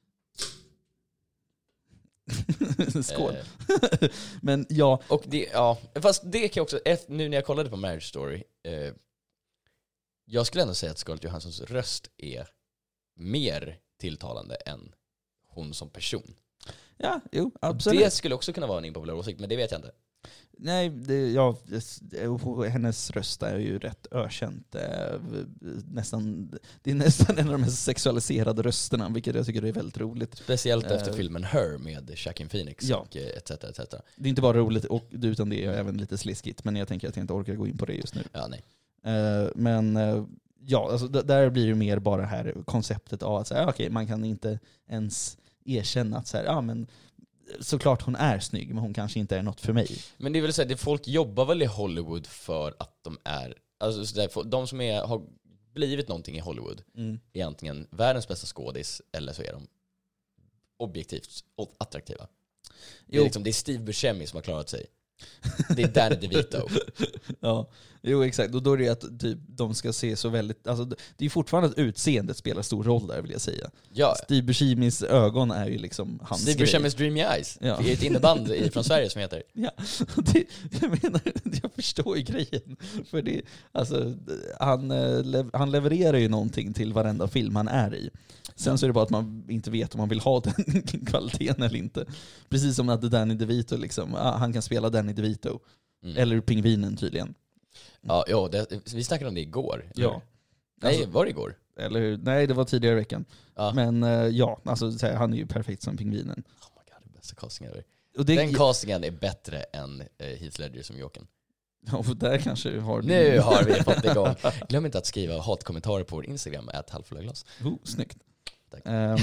Skål. Eh. Men ja. Och det, ja, fast det kan jag också, nu när jag kollade på Marriage Story, eh, jag skulle ändå säga att Scarlett Johanssons röst är mer tilltalande än hon som person. Ja, jo, absolut. Det skulle också kunna vara en impopulär åsikt, men det vet jag inte. Nej, det, ja, hennes röst är ju rätt ökänt. Nästan, det är nästan en av de mest sexualiserade rösterna, vilket jag tycker är väldigt roligt. Speciellt efter uh, filmen Her med Joaquin Phoenix ja. och et cetera et cetera. Det är inte bara roligt, och, utan det är även lite sliskigt, men jag tänker att jag inte orkar gå in på det just nu. Ja, nej. Uh, men uh, ja, alltså, d- där blir det mer bara här konceptet av att säga, okay, man kan inte ens erkänna att så här, ja, men såklart hon är snygg, men hon kanske inte är något för mig. Men det är väl så här, det folk jobbar väl i Hollywood för att de är, alltså så där, de som är, har blivit någonting i Hollywood mm. är antingen världens bästa skådis eller så är de objektivt attraktiva. Det är, liksom, det är Steve Buscemi som har klarat sig. Det är Danny DeVito. Ja, jo exakt. Och då är det att typ, de ska se så väldigt... Alltså, det är fortfarande att utseendet spelar stor roll där, vill jag säga. Ja. Steve Buscemis ögon är ju liksom hans Steve grej. Buscemis Dreamy Eyes. Ja. Det är ett inneband från Sverige som heter. Ja, det, jag menar, jag förstår ju grejen. För det, alltså, han, han levererar ju någonting till varenda film han är i. Sen så är det bara att man inte vet om man vill ha den kvaliteten eller inte. Precis som att Danny DeVito liksom, han kan spela Danny DeVito. Mm. Eller Pingvinen tydligen. Ja, ja det, vi snackade om det igår. Ja. Nej, alltså, var det igår? Eller, nej, det var tidigare i veckan. Ja. Men ja, alltså, han är ju perfekt som Pingvinen. Oh my god, det bästa castingen över. Och det, den castingen är bättre än uh, Heath Ledger som Jokern. Ja, för där kanske har du... Nu har vi fått igång. Glöm inte att skriva hatkommentarer på vår Instagram at halvfullaglas. Oh, snyggt. Um,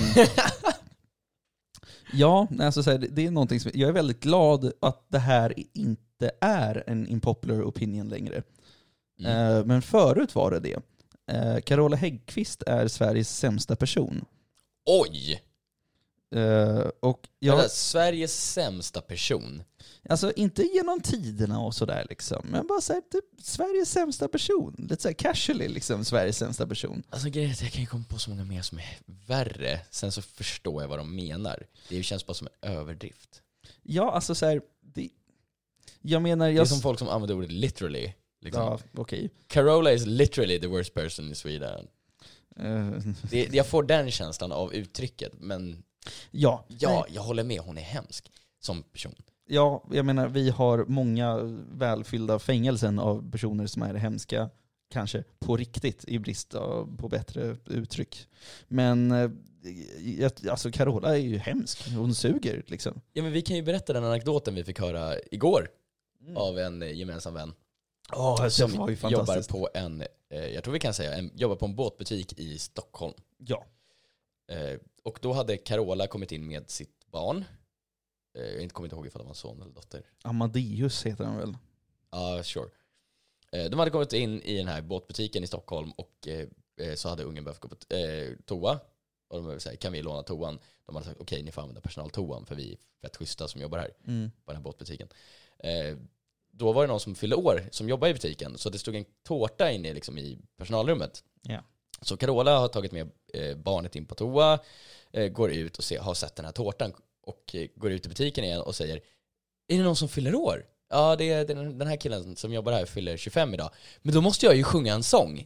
ja, alltså, så här, det är någonting som, jag är väldigt glad att det här inte är en unpopular opinion längre. Mm. Uh, men förut var det det. Uh, Carola Häggkvist är Sveriges sämsta person. Oj! Uh, och jag, Vänta, Sveriges sämsta person? Alltså inte genom tiderna och sådär liksom. Men bara såhär, typ Sveriges sämsta person. Lite såhär casually liksom, Sveriges sämsta person. Alltså grejen är att jag kan ju komma på så många mer som är värre. Sen så förstår jag vad de menar. Det känns bara som en överdrift. Ja, alltså såhär, det, jag menar... Jag, det är som folk som använder ordet literally. Liksom. Ja, okej. Okay. Carola is literally the worst person in Sweden. Uh. Det, jag får den känslan av uttrycket, men... Ja, ja jag håller med, hon är hemsk som person. Ja, jag menar, vi har många välfyllda fängelsen av personer som är hemska, kanske på riktigt, i brist på bättre uttryck. Men alltså Carola är ju hemsk, hon suger liksom. Ja, men vi kan ju berätta den anekdoten vi fick höra igår mm. av en gemensam vän. Oh, som var ju jobbar på en, jag tror vi kan säga, en, jobbar på en båtbutik i Stockholm. Ja. Och då hade Carola kommit in med sitt barn. Jag inte kommer inte ihåg ifall det var en son eller dotter. Amadeus heter han väl? Ja, uh, sure. De hade kommit in i den här båtbutiken i Stockholm och eh, så hade ungen behövt gå på eh, toa. Och de ville säga, kan vi låna toan? De hade sagt, okej, okay, ni får använda personaltoan för vi är fett schyssta som jobbar här mm. på den här båtbutiken. Eh, då var det någon som fyllde år som jobbar i butiken, så det stod en tårta inne liksom, i personalrummet. Yeah. Så Carola har tagit med eh, barnet in på toa, eh, går ut och se, har sett den här tårtan och eh, går ut i butiken igen och säger, är det någon som fyller år? Ja, det är den, den här killen som jobbar här fyller tjugofem idag. Men då måste jag ju sjunga en sång.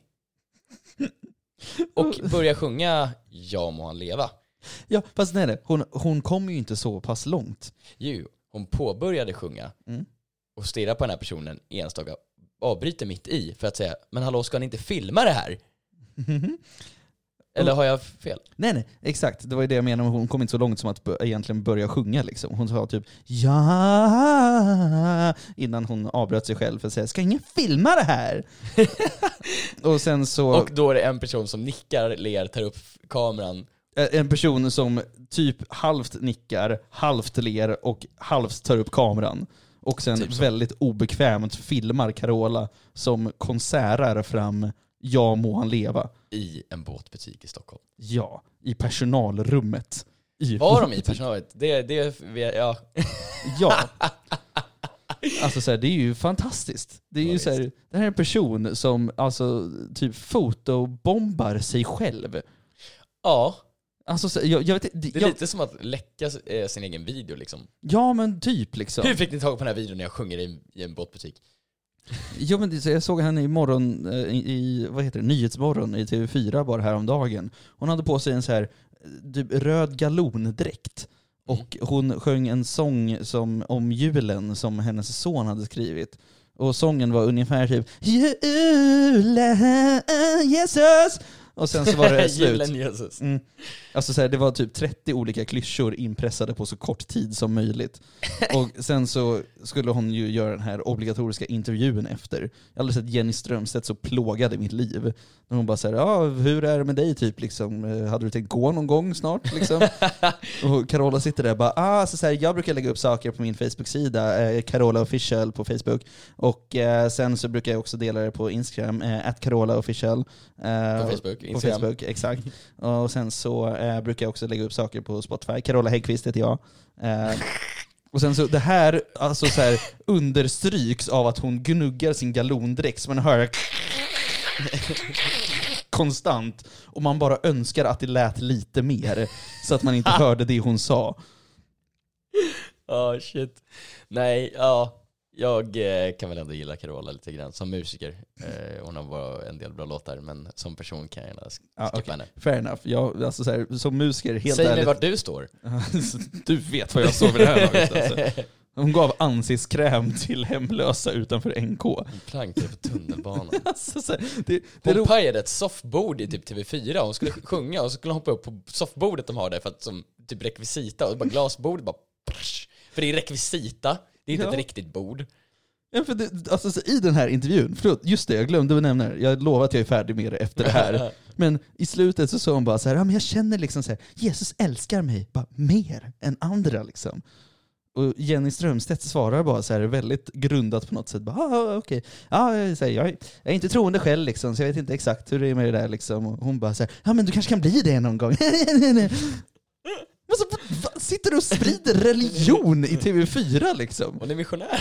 Och börja sjunga Ja må han leva. Ja, fast nej, nej. Hon, hon kom ju inte så pass långt. Jo, hon påbörjade sjunga mm. och stirrar på den här personen enstaka, avbryter mitt i för att säga, men hallå, ska ni inte filma det här? Eller har jag fel? Nej, nej, exakt. Det var ju det jag menade. Hon kom inte så långt som att b- egentligen börja sjunga. Liksom. Hon sa typ ja innan hon avbröt sig själv för att säga, ska ingen filma det här? och sen så... Och då är det en person som nickar, ler, tar upp kameran En person som typ halvt nickar, halvt ler och halvt tar upp kameran. Och sen typ väldigt obekvämt filmar Carola som konsertar fram Ja må han leva. I en båtbutik i Stockholm. Ja, i personalrummet. I Var de i personalrummet? Det, det, ja. Ja. Alltså så här, det är ju fantastiskt. Det är ja, ju så här, det här är en person som alltså typ fotobombar sig själv. Ja. Alltså så, jag, jag vet, det, det är jag, lite som att läcka sin egen video liksom. Ja, men typ liksom. Hur fick ni tag på den här videon när jag sjunger i, i en båtbutik? Ja, men jag såg henne i morgon i, i vad heter det, Nyhetsmorgon i T V fyra bara häromdagen. Hon hade på sig en så här typ röd galondräkt. Och hon sjöng en sång som, om julen som hennes son hade skrivit. Och sången var ungefär typ Julen Jesus. Och sen så var det slut. Julen Jesus. Mm. Alltså så här, det var typ trettio olika klyschor inpressade på så kort tid som möjligt. Och sen så skulle hon ju göra den här obligatoriska intervjun efter. Jag har aldrig sett Jenny Strömstedt så plågad i mitt liv. När hon bara säger, ja, hur är det med dig typ liksom? Hade du tänkt gå någon gång snart liksom? Och Carola sitter där och bara, ah, så, så här, jag brukar lägga upp saker på min Facebook-sida, eh, Carola Official på Facebook. Och eh, sen så brukar jag också dela det på Instagram, eh, at Carola Official. Eh, på Facebook, Instagram. På Facebook, exakt. Och sen så eh, brukar jag också lägga upp saker på Spotify. Carola Häggkvist heter jag. Eh, och sen så det här, alltså så här understryks av att hon gnuggar sin galondräkt så man hör konstant. Och man bara önskar att det lät lite mer så att man inte hörde det hon sa. Ja, oh, shit. Nej, ja. Jag eh, kan väl ändå gilla Carola lite grann som musiker. Eh, hon har bara en del bra låtar, men som person kan jag gärna skippa ja, okay. henne. Fair enough. Jag, alltså så här, som musiker, helt Säg ärligt. mig vart du står. Du vet vad jag står för det här laget. Alltså. Hon gav ansiktskräm till hemlösa utanför N K. Hon plankade på tunnelbanan. Alltså, så här, det, det hon ro- pajade ett soffbord i typ T V fyra. Hon skulle sjunga och så skulle hon hoppa upp på soffbordet de har där för att som typ rekvisita. Och bara glasbordet bara... Psh, för det är rekvisita. Det är inte ja. ett riktigt bord. Ja, för det, alltså, så i den här intervjun, förlåt, just det, jag glömde att nämna det. Jag lovar att jag är färdig med det efter det här. Men i slutet så sa hon bara så här, ja, men jag känner liksom så här, Jesus älskar mig bara mer än andra liksom. Och Jenny Strömstedt svarar bara så här väldigt grundat på något sätt. Bara, ah, okej. Okay. Ja, jag, säger, jag, jag är inte troende själv liksom, så jag vet inte exakt hur det är med det där liksom. Och hon bara så här, ja men du kanske kan bli det någon gång. Alltså, sitter du och sprider religion i T V fyra liksom? Hon är missionär.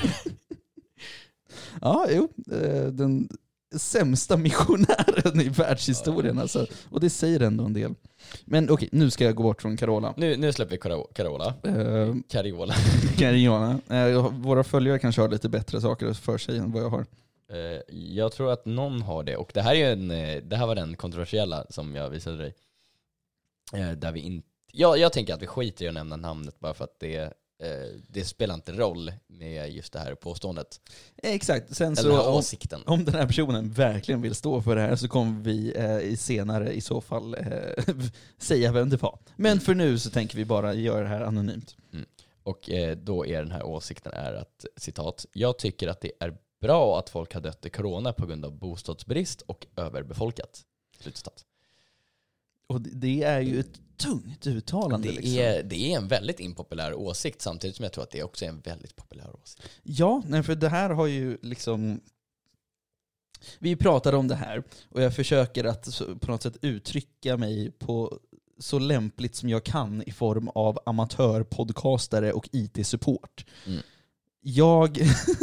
Ja, jo. Den sämsta missionären i världshistorien. Alltså. Och det säger ändå en del. Men okej, nu ska jag gå bort från Carola. Nu, nu släpper vi Carola. Uh, Carola. Carola. Uh, våra följare kanske har lite bättre saker för sig än vad jag har. Uh, jag tror att någon har det. Och det här, är en, det här var den kontroversiella som jag visade dig. Uh, där vi inte Ja, jag tänker att vi skiter i att nämna namnet bara för att det, eh, det spelar inte roll med just det här påståendet. Exakt. Sen Eller så, den här åsikten. Om, om den här personen verkligen vill stå för det här så kommer vi eh, senare i så fall eh, säga vem det var. Men mm. för nu så tänker vi bara göra det här anonymt. Mm. Och eh, då är den här åsikten är att, citat, jag tycker att det är bra att folk har dött i corona på grund av bostadsbrist och överbefolkat. Slutcitat. Och det är ju ett tungt uttalande. Det, liksom. är, det är en väldigt impopulär åsikt samtidigt som jag tror att det också är en väldigt populär åsikt. Ja, nej, för det här har ju liksom... Vi pratade om det här och jag försöker att på något sätt uttrycka mig på så lämpligt som jag kan i form av amatörpodcastare och I T-support. Mm. Jag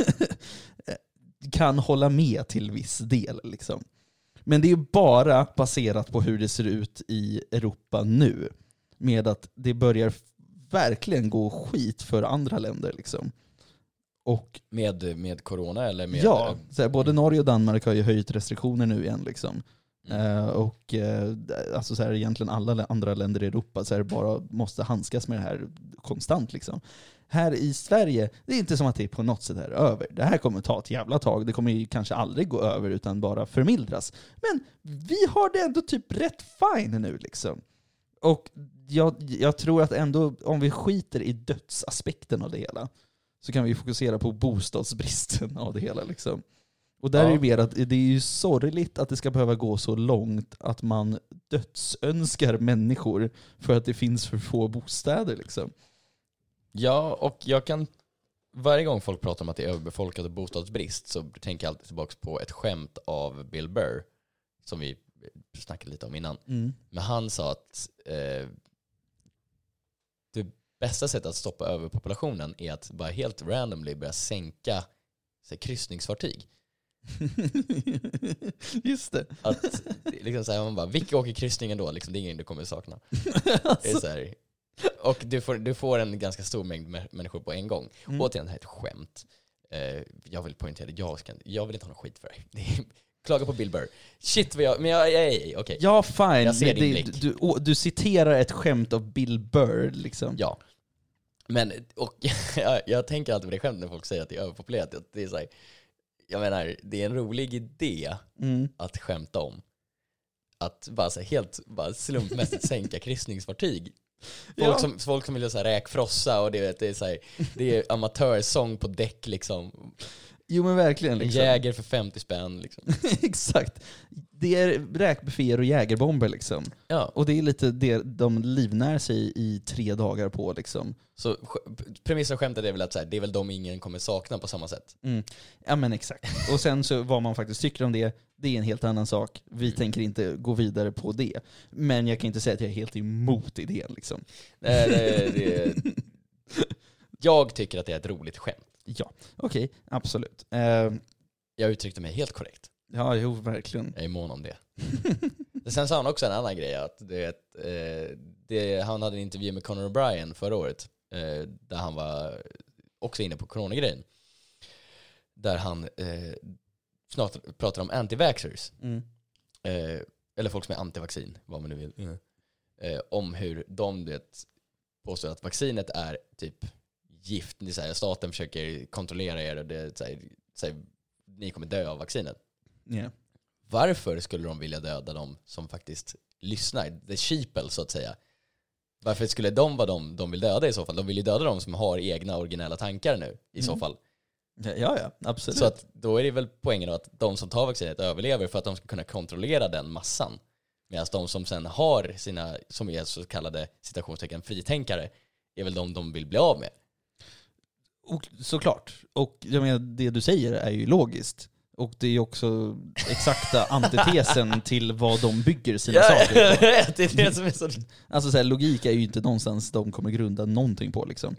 kan hålla med till viss del liksom. Men det är bara baserat på hur det ser ut i Europa nu. Med att det börjar verkligen gå skit för andra länder. Liksom. Och med, med corona eller med... Ja, så här, både Norge och Danmark har ju höjt restriktioner nu igen. Liksom. Mm. Uh, och uh, alltså, så här, egentligen alla andra länder i Europa så här, bara måste handskas med det här konstant. Liksom. Här i Sverige, det är inte som att det är på något sätt här över. Det här kommer ta ett jävla tag. Det kommer ju kanske aldrig gå över utan bara förmildras. Men vi har det ändå typ rätt fine nu liksom. Och jag, jag tror att ändå om vi skiter i dödsaspekten av det hela så kan vi fokusera på bostadsbristen av det hela liksom. Och där Ja. är det mer att det är ju sorgligt att det ska behöva gå så långt att man dödsönskar människor för att det finns för få bostäder liksom. Ja, och jag kan... Varje gång folk pratar om att det är överbefolkat och bostadsbrist så tänker jag alltid tillbaka på ett skämt av Bill Burr som vi snackade lite om innan. Mm. Men han sa att eh, det bästa sättet att stoppa överpopulationen är att bara helt randomly börja sänka så här, kryssningsfartyg. Just det. Att liksom så här, man bara, vilka åker kryssningen då? Liksom, det är ingen du kommer sakna. Alltså. Det är så här, och du får, du får en ganska stor mängd mä- människor på en gång. Mm. Återigen, det här är ett skämt. Eh, jag vill poängtera det. Jag, ska, jag vill inte ha någon skit för dig. Det är, klaga på Bill Burr. Shit vad jag... Men jag... jag, jag okej. Ja, fine. Jag ser Men din det, blick. du, å- du citerar ett skämt av Bill Burr liksom. Ja. Men, och jag, jag tänker alltid på det skämt när folk säger att det är överpopulerat. Att det är så här, jag menar, det är en rolig idé Mm. att skämta om. Att bara så här, helt bara slumpmässigt sänka kryssningsfartyg. Folk, Ja. som, folk som vill så här räkfrossa och det, vet, det, är så här, det är amatörsång på däck liksom. Jo men verkligen En liksom. jäger för femtio spänn liksom. Exakt. Det är räkbufféer och jägerbomber liksom. Ja, Och det är lite det de livnär sig i tre dagar på liksom. så sk- premissen av skämtet är väl att så här, det är väl de ingen kommer sakna på samma sätt. Mm. Ja men exakt. Och sen så vad man faktiskt tycker om det, det är en helt annan sak. Vi Mm. tänker inte gå vidare på det. Men jag kan inte säga att jag är helt emot idén liksom. Det, det, det, jag tycker att det är ett roligt skämt. Ja, okej, absolut. Uh, Jag uttryckte mig helt korrekt. ja, jo, verkligen. Jag är mån om det. Sen sa han också en annan grej. Att det, eh, det, han hade en intervju med Conor O'Brien förra året. Eh, där han var också inne på coronagrejen. Där han eh, snart pratar om anti-vaxxers. Mm. Eh, eller folk som är antivaccin, vad man nu vill. Mm. Eh, om hur de det, påstår att vaccinet är typ gift. Det är så här, staten försöker kontrollera er och det är så här, så här, ni kommer dö av vaccinet. Yeah. Varför skulle de vilja döda de som faktiskt lyssnar? The sheeple, så att säga. Varför skulle de vara de de vill döda i så fall? De vill ju döda de som har egna originella tankar nu, i Mm. så fall. Ja, ja, absolut. Så att då är det väl poängen då att de som tar vaccinet överlever för att de ska kunna kontrollera den massan. Medan de som sen har sina, som är så kallade citationstecken fritänkare, är väl de de vill bli av med. Och, såklart. Och jag menar, det du säger är ju logiskt. Och det är ju också exakta antitesen till vad de bygger sina saker på. det är det som är så... Alltså så här, logik är ju inte någonstans de kommer grunda någonting på liksom.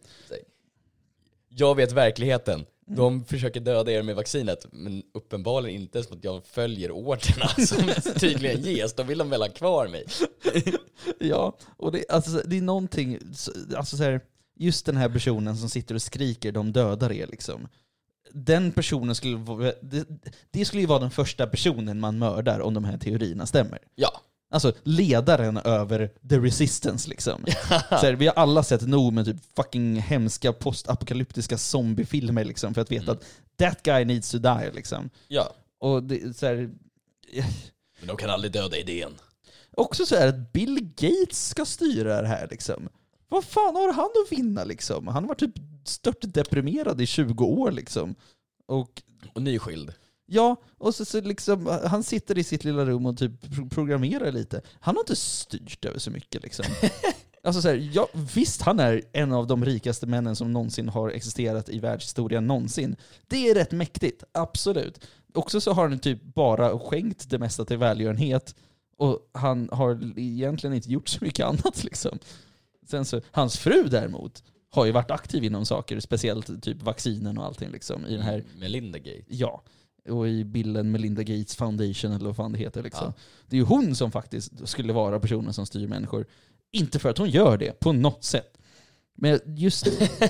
Jag vet verkligheten. De försöker döda er med vaccinet, men uppenbarligen inte som att jag följer orderna som tydligen ges. De vill de väl ha kvar mig. Ja, och det, alltså, det är någonting, alltså så här, just den här personen som sitter och skriker de dödar er liksom. Den personen skulle vara, det, det skulle ju vara den första personen man mördar om de här teorierna stämmer. Ja. Alltså ledaren över the resistance liksom. Så här, vi har alla sett nog med typ fucking hemska postapokalyptiska zombiefilmer liksom, för att veta Mm. att that guy needs to die liksom. Ja. Och det, så här, Men de kan aldrig döda idén. också så är att Bill Gates ska styra det här liksom. Vad fan har han att vinna liksom? Han var typ stört deprimerad i tjugo år liksom. Och Och nyskild. ja, och så, så liksom, han sitter i sitt lilla rum och typ pro- programmerar lite. Han har inte styrt över så mycket liksom. Alltså så här, ja, visst han är en av de rikaste männen som någonsin har existerat i världshistorien någonsin. Det är rätt mäktigt, absolut. Också så har han typ bara skänkt det mesta till välgörenhet. Och han har egentligen inte gjort så mycket annat liksom. Sen så, hans fru däremot har ju varit aktiv inom saker, speciellt typ vaccinen och allting liksom. I den här, Melinda Gates. ja, och i bilden Melinda Gates Foundation eller vad fan det heter liksom. Ja. Det är ju hon som faktiskt skulle vara personen som styr människor. Inte för att hon gör det på något sätt. Men just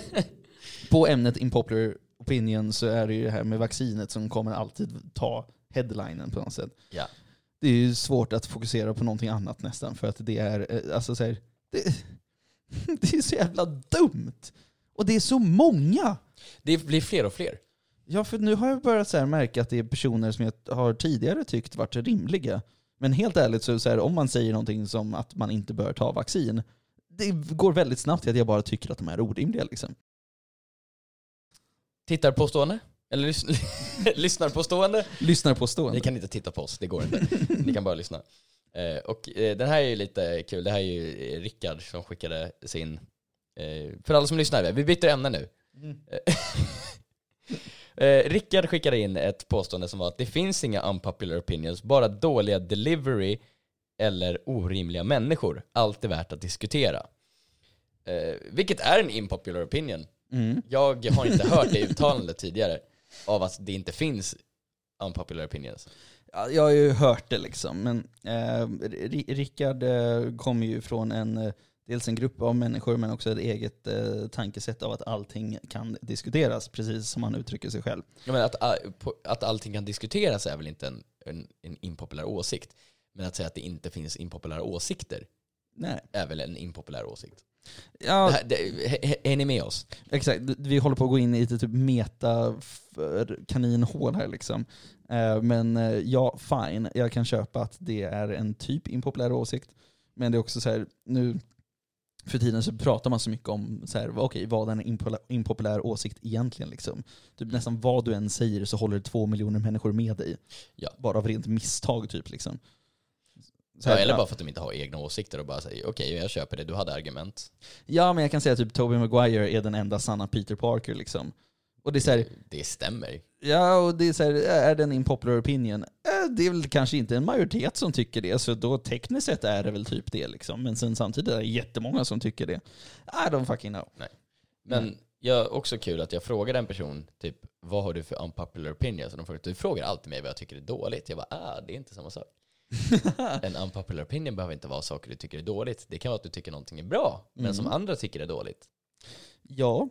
på ämnet unpopular opinion så är det ju det här med vaccinet som kommer alltid ta headlinen på något sätt. Ja. Det är ju svårt att fokusera på någonting annat nästan, för att det är, eh, alltså så här, det, det är så jävla dumt. Och det är så många. Det blir fler och fler. Ja, för nu har jag börjat så här märka att det är personer som jag har tidigare tyckt varit rimliga. Men helt ärligt så, så här, om man säger någonting som att man inte bör ta vaccin, det går väldigt snabbt till att jag bara tycker att de är orimliga liksom. Tittarpåstående. Eller lys- lyssnar på stående. Lyssnar på stående. Ni kan inte titta på oss, det går inte. Ni kan bara lyssna. Eh, och eh, den här är ju lite kul. Det här är ju Rickard som skickade sin... Eh, för alla som lyssnar, vi byter ämne nu. Mm. eh, Rickard skickade in ett påstående som var att det finns inga unpopular opinions, bara dåliga delivery eller orimliga människor. Allt är värt att diskutera. Eh, vilket är en impopular opinion. Mm. Jag har inte hört det uttalandet tidigare av att det inte finns unpopular opinions. Ja, jag har ju hört det liksom, men eh, Rickard eh, kommer ju från en eh, dels en grupp av människor men också ett eget eh, tankesätt av att allting kan diskuteras, precis som han uttrycker sig själv. Ja, men att, att allting kan diskuteras är väl inte en, en, en impopulär åsikt, men att säga att det inte finns impopulära åsikter. Nej. Är väl en impopulär åsikt. Ja, det här, det, är ni med oss? Exakt, vi håller på att gå in i ett typ meta kaninhål här liksom. Men ja, fine, jag kan köpa att det är en typ impopulär åsikt. Men det är också så här, nu för tiden så pratar man så mycket om så här, okej, okay, vad är en impopulär, impopulär åsikt egentligen liksom. Typ nästan vad du än säger så håller två miljoner människor med dig. Ja. Bara av rent misstag typ liksom. Så här, ja, eller bara för att de inte har egna åsikter och bara säger okej, okay, jag köper det, du hade argument. Ja, men jag kan säga att typ Tobey Maguire är den enda sanna Peter Parker liksom. Och det är så här, det, det stämmer. Ja, och det är så här, är det en impopular opinion? Det är väl kanske inte en majoritet som tycker det, så då tekniskt sett är det väl typ det liksom. Men sen samtidigt är det jättemånga som tycker det. I don't fucking know. Nej. Men mm. jag också kul att jag frågade en person typ, vad har du för unpopular opinion? Så de frågar, du frågar alltid mig vad jag tycker är dåligt. Jag bara, ah, det är inte samma sak. En unpopular opinion behöver inte vara saker du tycker är dåligt. Det kan vara att du tycker någonting är bra, men mm. som andra tycker är dåligt. Ja.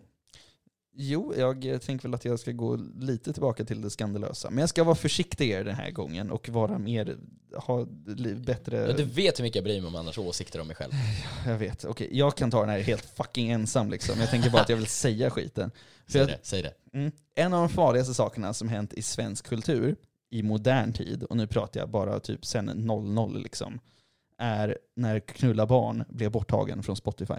Jo, jag tänker väl att jag ska gå lite tillbaka till det skandalösa. Men jag ska vara försiktigare den här gången och vara mer, ha bättre... Ja, du vet hur mycket jag bryr mig om annars åsikter om mig själv. Jag vet, okej. Okay. Jag kan ta den här helt fucking ensam liksom. Jag tänker bara att jag vill säga skiten. För säg att, det, säg det. Mm, en av de farligaste sakerna som hänt i svensk kultur i modern tid, och nu pratar jag bara typ sen noll noll liksom, är när Knulla barn blev borttagen från Spotify.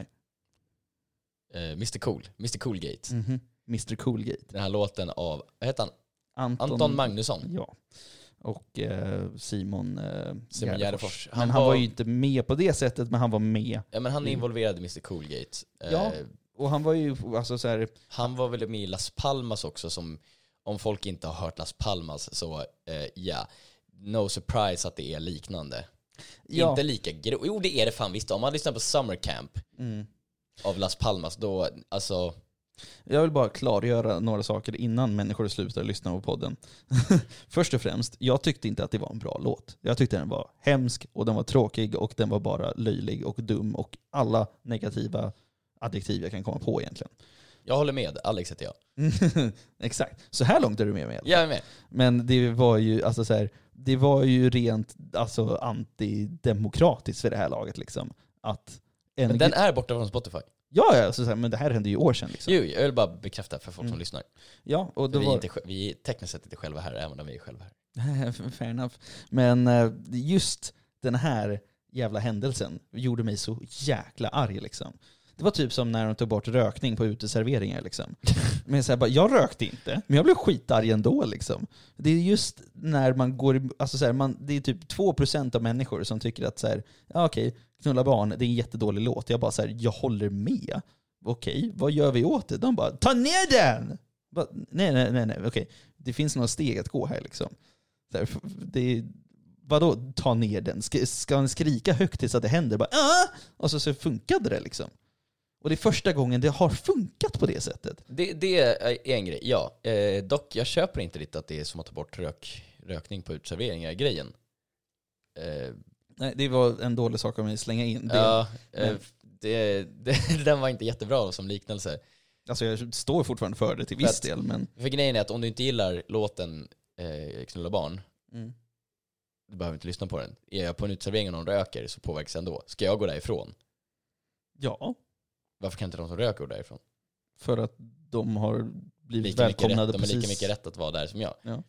Uh, mister Cool, mister Coolgate. Mm-hmm. mister Coolgate. Den här låten av, vad heter han? Anton, Anton Magnusson. Ja. Och eh, Simon, eh, Simon Gärdenfors. Han men han var, var ju inte med på det sättet, men han var med. Ja, men han är involverad i mister Coolgate. Ja, uh, och han var ju, alltså så här... Han var väl med i Las Palmas också, som, om folk inte har hört Las Palmas så, uh, ja, no surprise att det är liknande. Ja. Inte lika gro- Jo, det är det fan visst. Om man lyssnar på Summer Camp mm. av Las Palmas, då, alltså... Jag vill bara klargöra några saker innan människor slutar lyssna på podden. Först och främst, jag tyckte inte att det var en bra låt. Jag tyckte den var hemsk och den var tråkig och den var bara löjlig och dum och alla negativa adjektiv jag kan komma på egentligen. Jag håller med, Alex heter jag. Exakt, så här långt är du med med. Jag är med. Men det var ju, alltså så här, det var ju rent alltså, antidemokratiskt för det här laget liksom. Att en Men den är borta från Spotify. Ja, ja så, så här, men det här hände ju år sedan liksom. Jo, jag vill bara bekräfta för folk mm. som lyssnar. Ja, och då vi, var... är inte, vi är tekniskt sett inte själva här, även om vi är själva här. Fair enough. Men just den här jävla händelsen gjorde mig så jäkla arg liksom. Det var typ som när de tog bort rökning på uteserveringar liksom. Men så här, bara, jag rökte inte, men jag blev skitarg ändå liksom. Det är just när man går, alltså så här, man, det är typ två procent av människor som tycker att så här, ja okej, Knulla barn, det är en jättedålig låt. Jag bara så här, jag håller med. Okej, vad gör vi åt det? De bara, ta ner den! Bara, nej, nej, nej, nej, okej. Det finns några steg att gå här liksom. Så här, det vadå, ta ner den? Ska, ska han skrika högt tills att det händer? Bara, ah! Och så, så funkade det liksom. Och det är första gången det har funkat på det sättet. Det, det är en grej, ja. Eh, dock, jag köper inte riktigt att det är som att ta bort rök, rökning på utserveringar grejen. Eh, Nej, det var en dålig sak om vi slänga in det. Ja, eh, det, det, den var inte jättebra som liknelse. Alltså jag står fortfarande för det till viss att, del. Men... För grejen är att om du inte gillar låten eh, Knulla barn, mm. du behöver inte lyssna på den. Är jag på en utservering och någon röker så påverkas jag ändå. Ska jag gå därifrån? Ja. Varför kan inte de som röker gå därifrån? För att de har blivit lika välkomnade rätt, precis. De har lika mycket rätt att vara där som jag. Ja.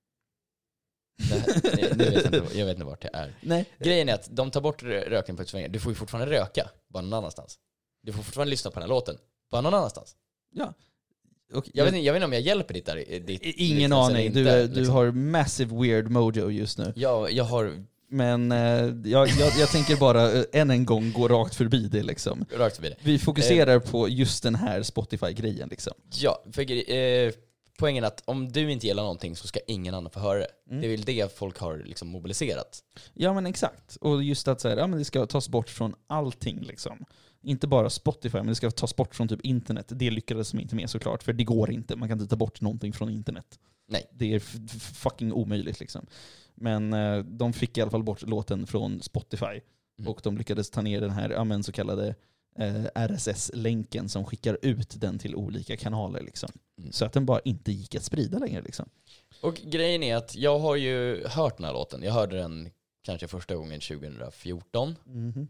Det, det, nu vet jag, inte, jag vet inte vart det är. Nej. Grejen är att de tar bort röken på utserveringar. Du får ju fortfarande röka, bara någon annanstans. Du får fortfarande lyssna på den här låten, bara någon annanstans. Ja. Och Jag vet, inte, jag vet inte om jag hjälper ditt där. Ditt ingen aning. Du, inte, du liksom. har massive weird mojo just nu. Ja, jag har... Men eh, jag, jag, jag tänker bara eh, än en gång gå rakt förbi det. Liksom. Rakt förbi det. Vi fokuserar eh, på just den här Spotify-grejen. Liksom. Ja, för eh, poängen är att om du inte gillar någonting så ska ingen annan få höra det. Mm. Det är väl det folk har liksom mobiliserat. Ja, men exakt. Och just att så här, ja, men det ska tas bort från allting. Liksom. Inte bara Spotify, men det ska tas bort från typ internet. Det lyckades de inte med såklart, för det går inte. Man kan inte ta bort någonting från internet. Nej. Det är f- fucking omöjligt liksom. Men eh, de fick i alla fall bort låten från Spotify. Mm. Och de lyckades ta ner den här ja, men så kallade eh, R S S-länken som skickar ut den till olika kanaler. Liksom. Mm. Så att den bara inte gick att sprida längre. Liksom. Och grejen är att jag har ju hört den här låten. Jag hörde den kanske första gången tjugohundrafjorton. Mm.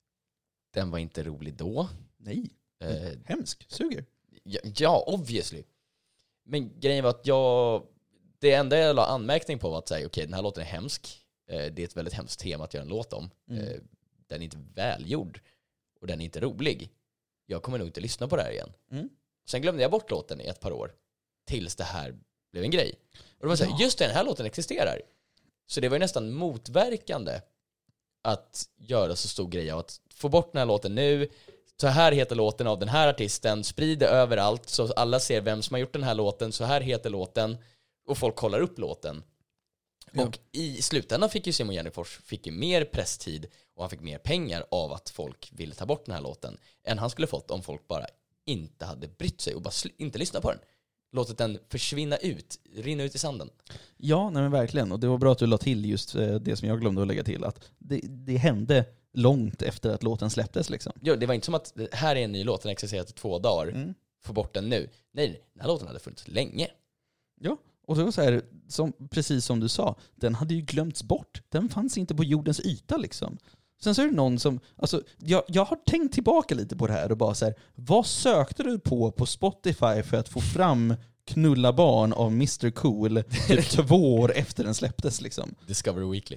Den var inte rolig då. Nej, eh, hemsk, suger. Ja, ja, obviously. Men grejen var att jag... Det enda jag la anmärkning på var att säga, okej, okay, den här låten är hemsk. Eh, det är ett väldigt hemskt tema att göra en låt om. Mm. Eh, den är inte välgjord. Och den är inte rolig. Jag kommer nog inte lyssna på det här igen. Mm. Sen glömde jag bort låten i ett par år. Tills det här blev en grej. Och det var så här, ja. Just den här låten existerar. Så det var ju nästan motverkande att göra så stor grej av att få bort den här låten nu. Så här heter låten av den här artisten. Sprid det överallt så alla ser vem som har gjort den här låten. Så här heter låten. Och folk kollar upp låten. Ja. Och i slutändan fick ju Simon Gärdenfors fick ju mer presstid och han fick mer pengar av att folk ville ta bort den här låten än han skulle fått om folk bara inte hade brytt sig och bara sl- inte lyssnat på den. Låtit den försvinna ut, rinna ut i sanden. Ja, nej men verkligen. Och det var bra att du la till just det som jag glömde att lägga till. Att det, det hände långt efter att låten släpptes. Liksom. Ja, det var inte som att här är en ny låt, den existerat i två dagar. Mm. Få bort den nu. Nej, den här låten hade funnits länge. Ja, och det var så här, som, precis som du sa, den hade ju glömts bort. Den fanns inte på jordens yta liksom. Sen så är det någon som, alltså, jag, jag har tänkt tillbaka lite på det här och bara så här, vad sökte du på på Spotify för att få fram Knulla barn av mister Cool typ två år efter den släpptes liksom? Discovery Weekly.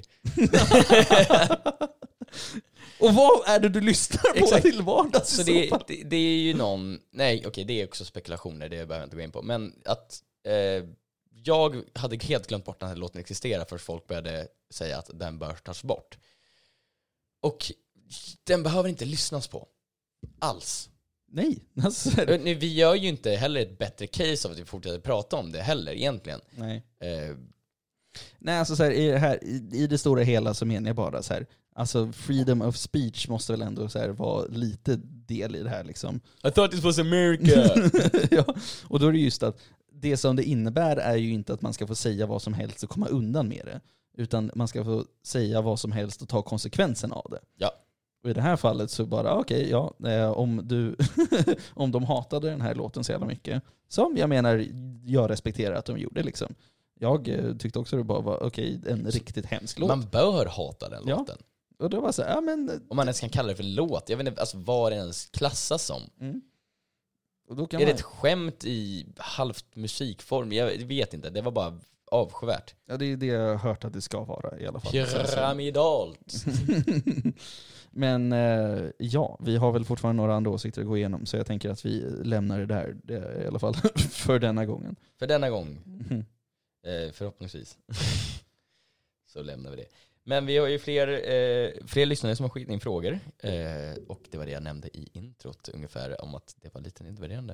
Och vad är det du lyssnar på? Exakt. Till vardags? Så det, det, det är ju någon, nej okej, okay, det är också spekulationer, det behöver jag inte gå in på, men att eh, jag hade helt glömt bort att den här låten existerar för folk började säga att den bör tas bort. Och den behöver inte lyssnas på. Alls. Nej. Alltså. Vi gör ju inte heller ett bättre case av att vi fortsätter prata om det heller egentligen. Nej. Eh. Nej, alltså så här, i, det här, i, i det stora hela så menar jag bara så här, alltså freedom of speech måste väl ändå så här vara lite del i det här liksom. I thought this was America. Ja, och då är det just att det som det innebär är ju inte att man ska få säga vad som helst och komma undan med det. Utan man ska få säga vad som helst och ta konsekvensen av det. Ja. Och i det här fallet så bara, okej, okay, ja, eh, om, du om de hatade den här låten så jävla mycket. Som jag menar, jag respekterar att de gjorde liksom. Jag eh, tyckte också det bara var, okej, okay, en riktigt hemsk låt. Man bör hata den ja. låten. Och det var så ja men... Om man ens kan kalla det för låt. Jag vet inte, alltså vad det ens klassas som. Mm. Och då kan är man... det ett skämt i halvt musikform? Jag vet inte, det var bara avskyvärt. Ja, det är det jag har hört att det ska vara i alla fall. Pyramidalt. Men eh, ja, vi har väl fortfarande några andra åsikter att gå igenom, så jag tänker att vi lämnar det där det, i alla fall för denna gången. För denna gång. Mm. Eh, förhoppningsvis. Så lämnar vi det. Men vi har ju fler, eh, fler lyssnare som har skickat in frågor. Eh, och det var det jag nämnde i introt ungefär, om att det var lite nedvärderande.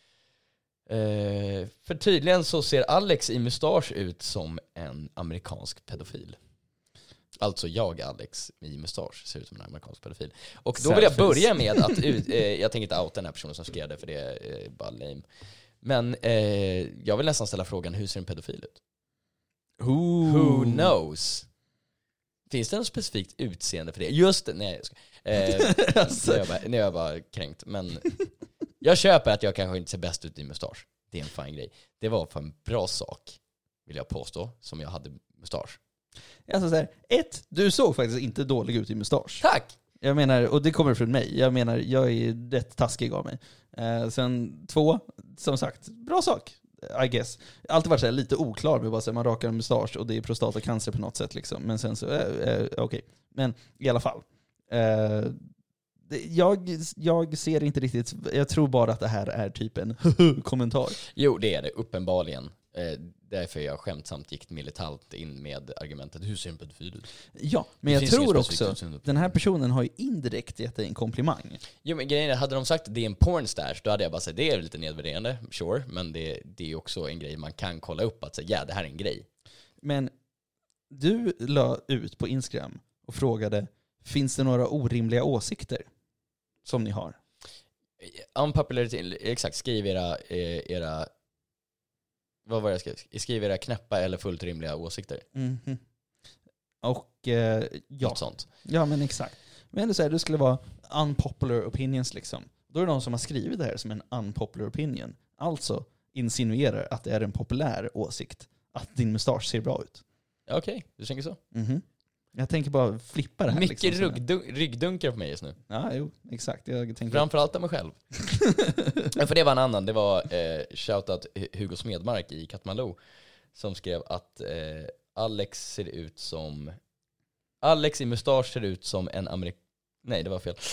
Eh, för tydligen så ser Alex i mustasch ut som en amerikansk pedofil. Alltså jag, Alex, i mustasch ser ut som en amerikansk pedofil. Och då vill jag börja med att, ut, eh, jag tänker inte outa den här personen som skrev det, för det är eh, bara lame. Men eh, jag vill nästan ställa frågan, hur ser en pedofil ut? Ooh. Who knows? Finns det något specifikt utseende för det? Just det, nej jag ska. Eh, alltså. nu, är jag bara, nu är jag bara kränkt. Men jag köper att jag kanske inte ser bäst ut i mustasch. Det är en fin grej. Det var för en bra sak, vill jag påstå, som jag hade mustasch. Alltså så här, ett, du såg faktiskt inte dålig ut i mustasch. Tack! Jag menar, och det kommer från mig. Jag menar, jag är rätt taskig av mig. Eh, sen två, som sagt, bra sak. I guess. Alltid varit så här, lite oklar med bara så här, man rakar en mustasch och det är prostatacancer på något sätt liksom. Men sen så, eh, eh, okej. Okay. Men i alla fall. Eh, Jag, jag ser inte riktigt, jag tror bara att det här är typ en kommentar. Jo, det är det, uppenbarligen. Eh, därför jag skämtsamt gick militant in med argumentet, hur ser en pedofil ut? Ja, men Det jag finns tror inget också, specifikt den här personen har ju indirekt gett dig en komplimang. Jo, men grejen är, hade de sagt att det är en pornstash, då hade jag bara sagt, det är lite nedvärderande, sure, men det, det är också en grej man kan kolla upp, att säga, ja, det här är en grej. Men du la ut på Instagram och frågade, finns det några orimliga åsikter som ni har? Unpopular, exakt, skriv era, eh, era vad var det jag skrev? Skriv era knäppa eller fullt rimliga åsikter. Mm-hmm. Och eh, ja. Något sånt. Ja, men exakt. Men du säger det skulle vara unpopular opinions liksom. Då är det någon som har skrivit det här som en unpopular opinion. Alltså insinuerar att det är en populär åsikt att din mustasch ser bra ut. Ja, okej, okay. Du tänker så. Mm-hmm. Jag tänker bara flippa det här. Mycket liksom, ryggdun- ryggdunkar på mig just nu. Ja, jo, exakt. Jag tänker... Framförallt av mig själv. Ja, för det var en annan. Det var eh, shoutout Hugo Smedmark i Katmandu som skrev att eh, Alex ser ut som... Alex i mustasch ser ut som en amerik... Nej, det var fel.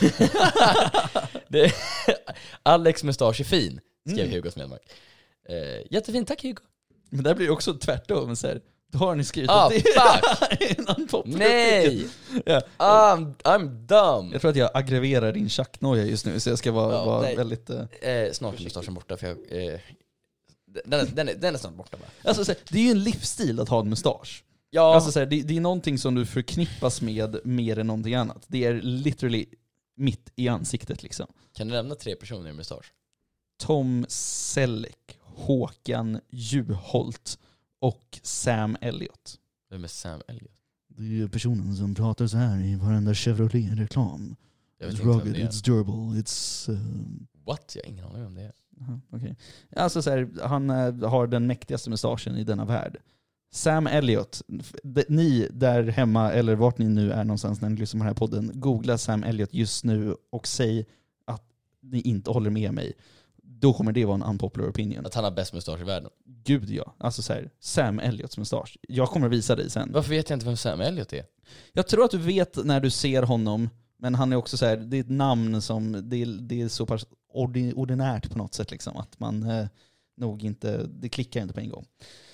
det... Alex mustasch är fin, skrev mm. Hugo Smedmark. Eh, jättefin, tack Hugo. Men där blir det också tvärtom. Så här. Då har ni skrivit ah, att det är en unpopular. Nej! Ja. I'm, I'm dumb. Jag tror att jag aggraverar din tjacknoja just nu, så jag ska vara, ja, vara väldigt... Uh, eh, snart är mustaschen borta, för jag... Eh, den, är, den, är, den är snart borta bara. Alltså, så här, det är ju en livsstil att ha en mustasch. Ja. Alltså, så här, det, det är någonting som du förknippas med mer än någonting annat. Det är literally mitt i ansiktet liksom. Kan du nämna tre personer i mustasch? Tom Selleck, Håkan Juholt och Sam Elliott. Vem är Sam Elliott? Det är ju personen som pratar så här i varenda Chevrolet-reklam. It's rugged, it's durable, it's... Uh... What? Jag har ingen aning om det är. Uh-huh, okay. Alltså så här, han uh, har den mäktigaste mustaschen i denna värld. Sam Elliott, de, ni där hemma eller vart ni nu är någonstans när ni lyssnar på den här podden, googla Sam Elliott just nu och säg att ni inte håller med mig. Då kommer det vara en unpopular opinion. Att han har bäst mustasch i världen? Gud ja. Alltså så här, Sam Elliots mustasch. Jag kommer att visa dig sen. Varför vet jag inte vem Sam Elliott är? Jag tror att du vet när du ser honom, men han är också så här, det är ett namn som, det är, det är så pass ordinärt på något sätt liksom, att man eh, nog inte, det klickar inte på en gång.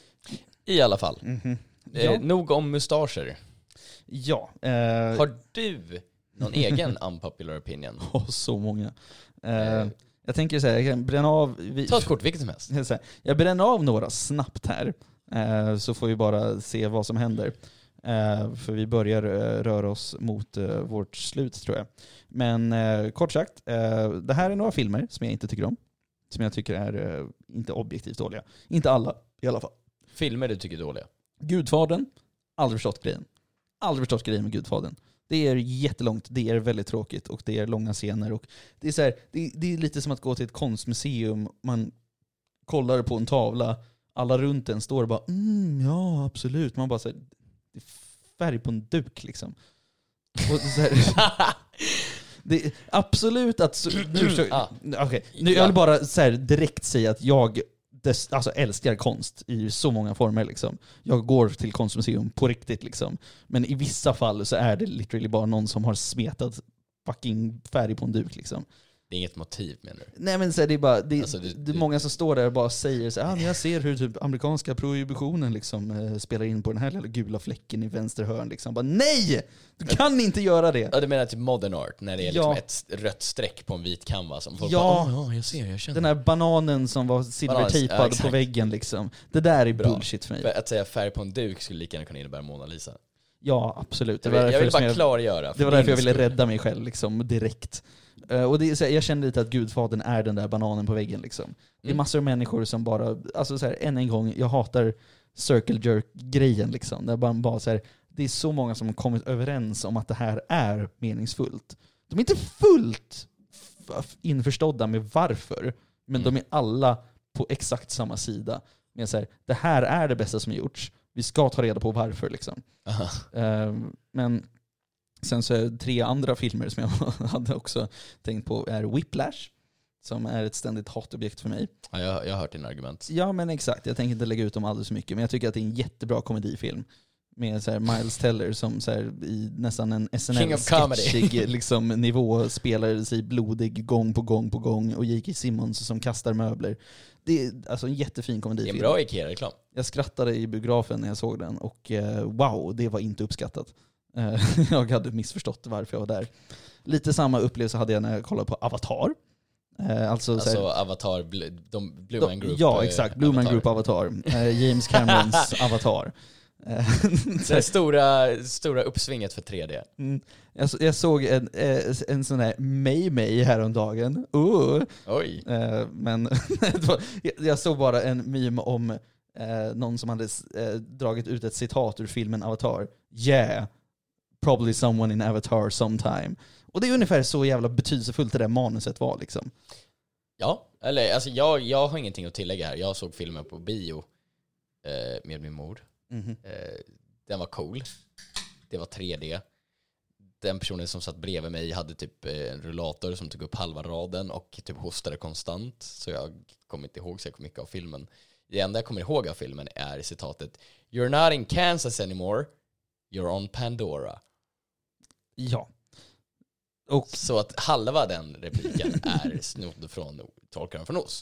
I alla fall. Mm-hmm. Eh, ja. Nog om mustascher. Ja. Eh, har du någon egen unpopular opinion? Oh, så många. Eh, Jag tänker så här, jag kan bränna av... Vi, Ta ett kort, vilket som helst. Jag, här, jag bränner av några snabbt här. Eh, så får vi bara se vad som händer. Eh, för vi börjar eh, röra oss mot eh, vårt slut, tror jag. Men eh, kort sagt, eh, det här är några filmer som jag inte tycker om. Som jag tycker är eh, inte objektivt dåliga. Inte alla, i alla fall. Filmer du tycker är dåliga? Gudfadern, aldrig förstått grejen. Aldrig förstått grejen med Gudfadern. Det är jättelångt, det är väldigt tråkigt och det är långa scener. Och det, är så här, det, det är lite som att gå till ett konstmuseum. Man kollar på en tavla, alla runt en står och bara mm, ja, absolut. Man bara så här, det är färg på en duk liksom. Och så här, det är absolut att... Så, nu, så, ah. okay, nu, jag vill bara så här, direkt säga att jag... Des, alltså älskar konst i så många former liksom. Jag går till konstmuseum på riktigt liksom. Men i vissa fall så är det literally bara någon som har smetat fucking färg på en duk liksom. Det är inget motiv, menar du? Nej, men så är det bara det, alltså, du, det är många som står där och bara säger så här, ah, men jag ser hur typ amerikanska prohibitionen liksom eh, spelar in på den här lilla gula fläcken i vänster hörn liksom. Bara, nej! Du kan inte göra det. Ja, du menar typ modern art när det är liksom ja. ett rött streck på en vit canvas som folk ja. bara, oh, jag ser, jag känner. Den här bananen som var silvertejpad ja, på väggen liksom. Det där är bra. Bullshit för mig. För att säga färg på en duk skulle lika gärna kunna innebära Mona Lisa. Ja, absolut. Det var jag vill bara jag, klargöra. Det var därför jag ville rädda mig själv liksom, direkt. Uh, och det är, så här, jag kände lite att Gudfadern är den där bananen på väggen liksom. Mm. Det är massor av människor som bara, alltså så här, än en gång, jag hatar circle jerk-grejen liksom. Där bara, bara så här, det är så många som har kommit överens om att det här är meningsfullt. De är inte fullt införstådda med varför, men mm. de är alla på exakt samma sida. Men så här, det här är det bästa som gjorts. Vi ska ta reda på varför liksom. Uh, men sen så är tre andra filmer som jag hade också tänkt på är Whiplash, som är ett ständigt hatobjekt för mig. Ja, jag, jag har hört dina argument. Ja, men exakt. Jag tänker inte lägga ut dem alldeles så mycket, men jag tycker att det är en jättebra komedifilm. med så här Miles Teller som så här i nästan en S N King of comedy. L-sketchig liksom, nivå spelar sig blodig gång på gång på gång, och J K. Simmons som kastar möbler. Det är alltså en jättefin komedifilm. Det är en bra Ikea-reklam. Jag skrattade i biografen när jag såg den, och eh, wow, det var inte uppskattat. Eh, jag hade missförstått varför jag var där. Lite samma upplevelse hade jag när jag kollade på Avatar. Eh, alltså Alltså så här, Avatar, Bl- de, Blue Man Group. Ja, exakt. Blue Man Group Avatar. Eh, James Camerons Avatar. Eh, Det stora, stora uppsvinget för tre D. Mm. Jag, så- jag såg en, eh, en sån här May May häromdagen. Uh. Oj. Eh, men det var- jag- jag såg bara en meme om eh, någon som hade eh, dragit ut ett citat ur filmen Avatar. Yeah, probably someone in Avatar sometime. Och det är ungefär så jävla betydelsefullt det där manuset var liksom. Ja, eller alltså jag, jag har ingenting att tillägga här. Jag såg filmen på bio eh, med min mor. Mhm. Eh, den var cool. Det var tre D. Den personen som satt bredvid mig hade typ eh, en rullator som tog upp halva raden och typ hostade konstant. Så jag kommer inte ihåg så mycket av filmen. Det enda jag kommer ihåg av filmen är citatet "You're not in Kansas anymore, you're on Pandora." Ja. Och Så att halva den repliken är snodd från Trollkarlen från Oz.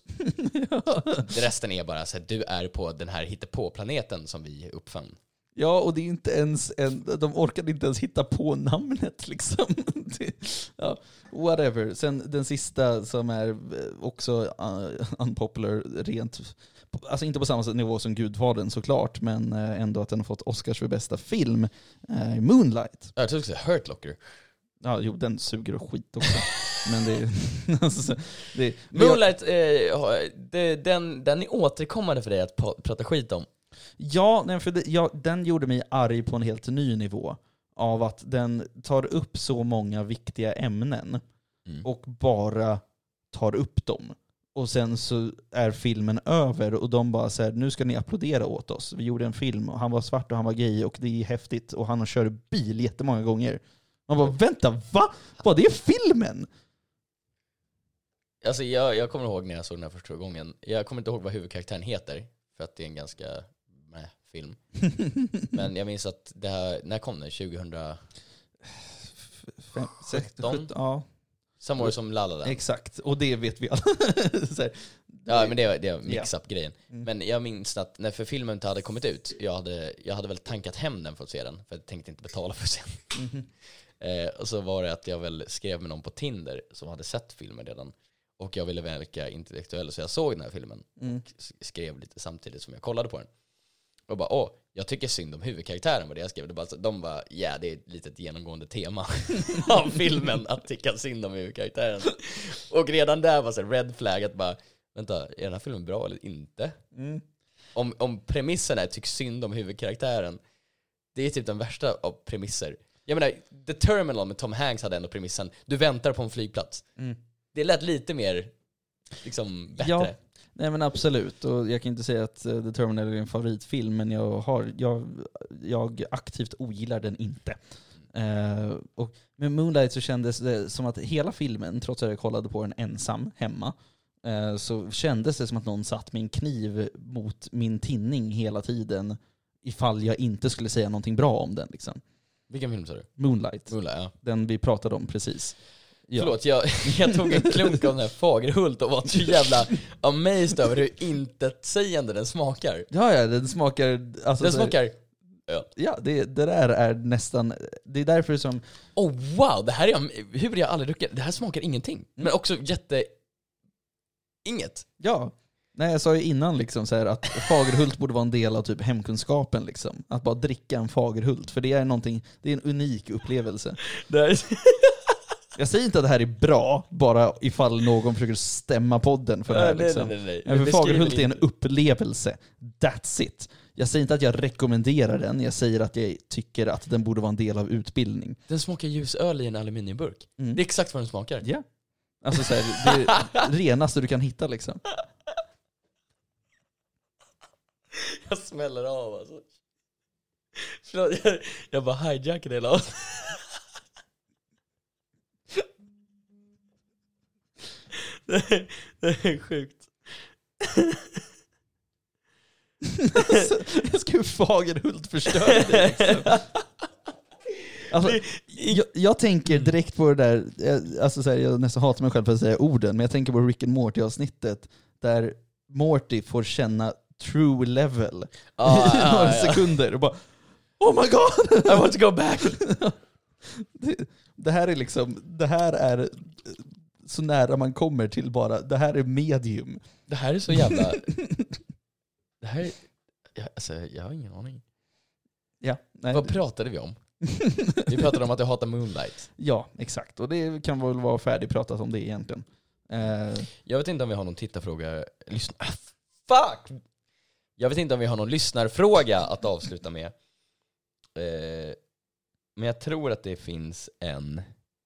Resten är bara så här, du är på den här hittepå-planeten som vi uppfann. Ja, och det är inte ens en, de orkade inte ens hitta på namnet liksom. Det, ja, whatever. Sen den sista som är också uh, unpopular rent, alltså inte på samma nivå som Gudfadern såklart, men uh, ändå att den har fått Oscars för bästa film, uh, Moonlight. Jag tror också Hurt Locker. Ja, jo, den suger och skit också. Men det är... alltså, det, Moonlight, eh, det, den, den är återkommande för dig att pa- prata skit om. Ja, nej, för det, ja, den gjorde mig arg på en helt ny nivå. Av att den tar upp så många viktiga ämnen Mm. och bara tar upp dem. Och sen så är filmen över och de bara säger nu ska ni applådera åt oss. Vi gjorde en film och han var svart och han var gay och det är häftigt och han har kört bil jättemånga gånger. Man bara, vänta, va? Vad, det är filmen? Alltså jag, jag kommer ihåg när jag såg den här första gången. Jag kommer inte ihåg vad huvudkaraktären heter, för att det är en ganska mäh, film. Men jag minns att det här, när kom den? tjugohundra Fem, sex, sjutton? sjutton, ja, Samma år som La La Land. exakt. Och det vet vi alla. Så här, Ja, men det var, det var mix-up-grejen. Mm. Men jag minns att när för filmen inte hade kommit ut, jag hade, jag hade väl tankat hem den för att se den, för jag tänkte inte betala för att se den. Mhm. Eh, och så var det att jag väl skrev med någon på Tinder som hade sett filmen redan. Och jag ville verka intellektuell, så jag såg den här filmen. Mm. Och skrev lite samtidigt som jag kollade på den. Och bara, åh, jag tycker synd om huvudkaraktären, var det jag skrev. Det bara, de bara, ja, det är ett litet genomgående tema av filmen, att tycka synd om huvudkaraktären. Och redan där var så här red flag att bara, vänta, är den här filmen bra eller inte? Mm. Om, om premissen är tyck synd om huvudkaraktären, det är typ den värsta av premisser. Jag menar, The Terminal med Tom Hanks hade ändå premissen, du väntar på en flygplats. Mm. Det lät lite mer liksom bättre. Ja, nej men absolut. Och jag kan inte säga att uh, The Terminal är en favoritfilm, men jag, har, jag, jag aktivt ogillar den inte. Uh, och med Moonlight så kändes det som att hela filmen, trots att jag kollade på den ensam hemma, uh, så kändes det som att någon satt med en kniv mot min tinning hela tiden ifall jag inte skulle säga någonting bra om den. Liksom. Vilken film sa du? Moonlight, Moonlight, ja. den vi pratade om precis. Ja. Förlåt, jag, jag tog en klunk av den här Fagerhult och var så jävla amazed över hur intetsägande den smakar. Ja, ja, den smakar... Alltså, Den så- smakar, ja. Ja, det, det där är nästan... Det är därför som... Oh wow, det här är jag, hur har jag aldrig druckit? Det här smakar ingenting. Men också jätte... Inget. Ja. Nej, jag sa ju innan liksom så här att Fagerhult borde vara en del av typ hemkunskapen liksom. Att bara dricka en Fagerhult, för det är någonting, det är en unik upplevelse. Det här är... Jag säger inte att det här är bra, bara ifall någon försöker stämma podden för det här Nej, liksom. nej, nej, nej. Men för Beskriv Fagerhult din- är en upplevelse. That's it. Jag säger inte att jag rekommenderar den, jag säger att jag tycker att den borde vara en del av utbildning. Den smakar ljusöl i en aluminiumburk. Mm. Det är exakt vad den smakar. Ja. Alltså så här, det är det renaste du kan hitta liksom. Jag smäller av alltså. Förlåt, jag, jag bara hijackade hela av. Det är, det är sjukt. Jag ska Fagerhult förstöra det liksom. Alltså, jag, jag tänker direkt på det där, alltså så här, jag nästan hatar mig själv för att säga orden, men jag tänker på Rick and Morty-avsnittet där Morty får känna true level ah, i några ah, sekunder och bara oh my god, I want to go back. det, det här är liksom, det här är så nära man kommer till bara, det här är medium. Det här är så jävla... Det här är... Jag, alltså, jag har ingen aning. Ja, nej. Vad pratade vi om? Vi pratade om att jag hatar Moonlight. Ja, exakt. Och det kan väl vara färdigpratat om det egentligen. Uh, jag vet inte om vi har någon tittarfråga. Lyssna. Ah, fuck! Jag vet inte om vi har någon lyssnarfråga att avsluta med. Uh, men jag tror att det finns en.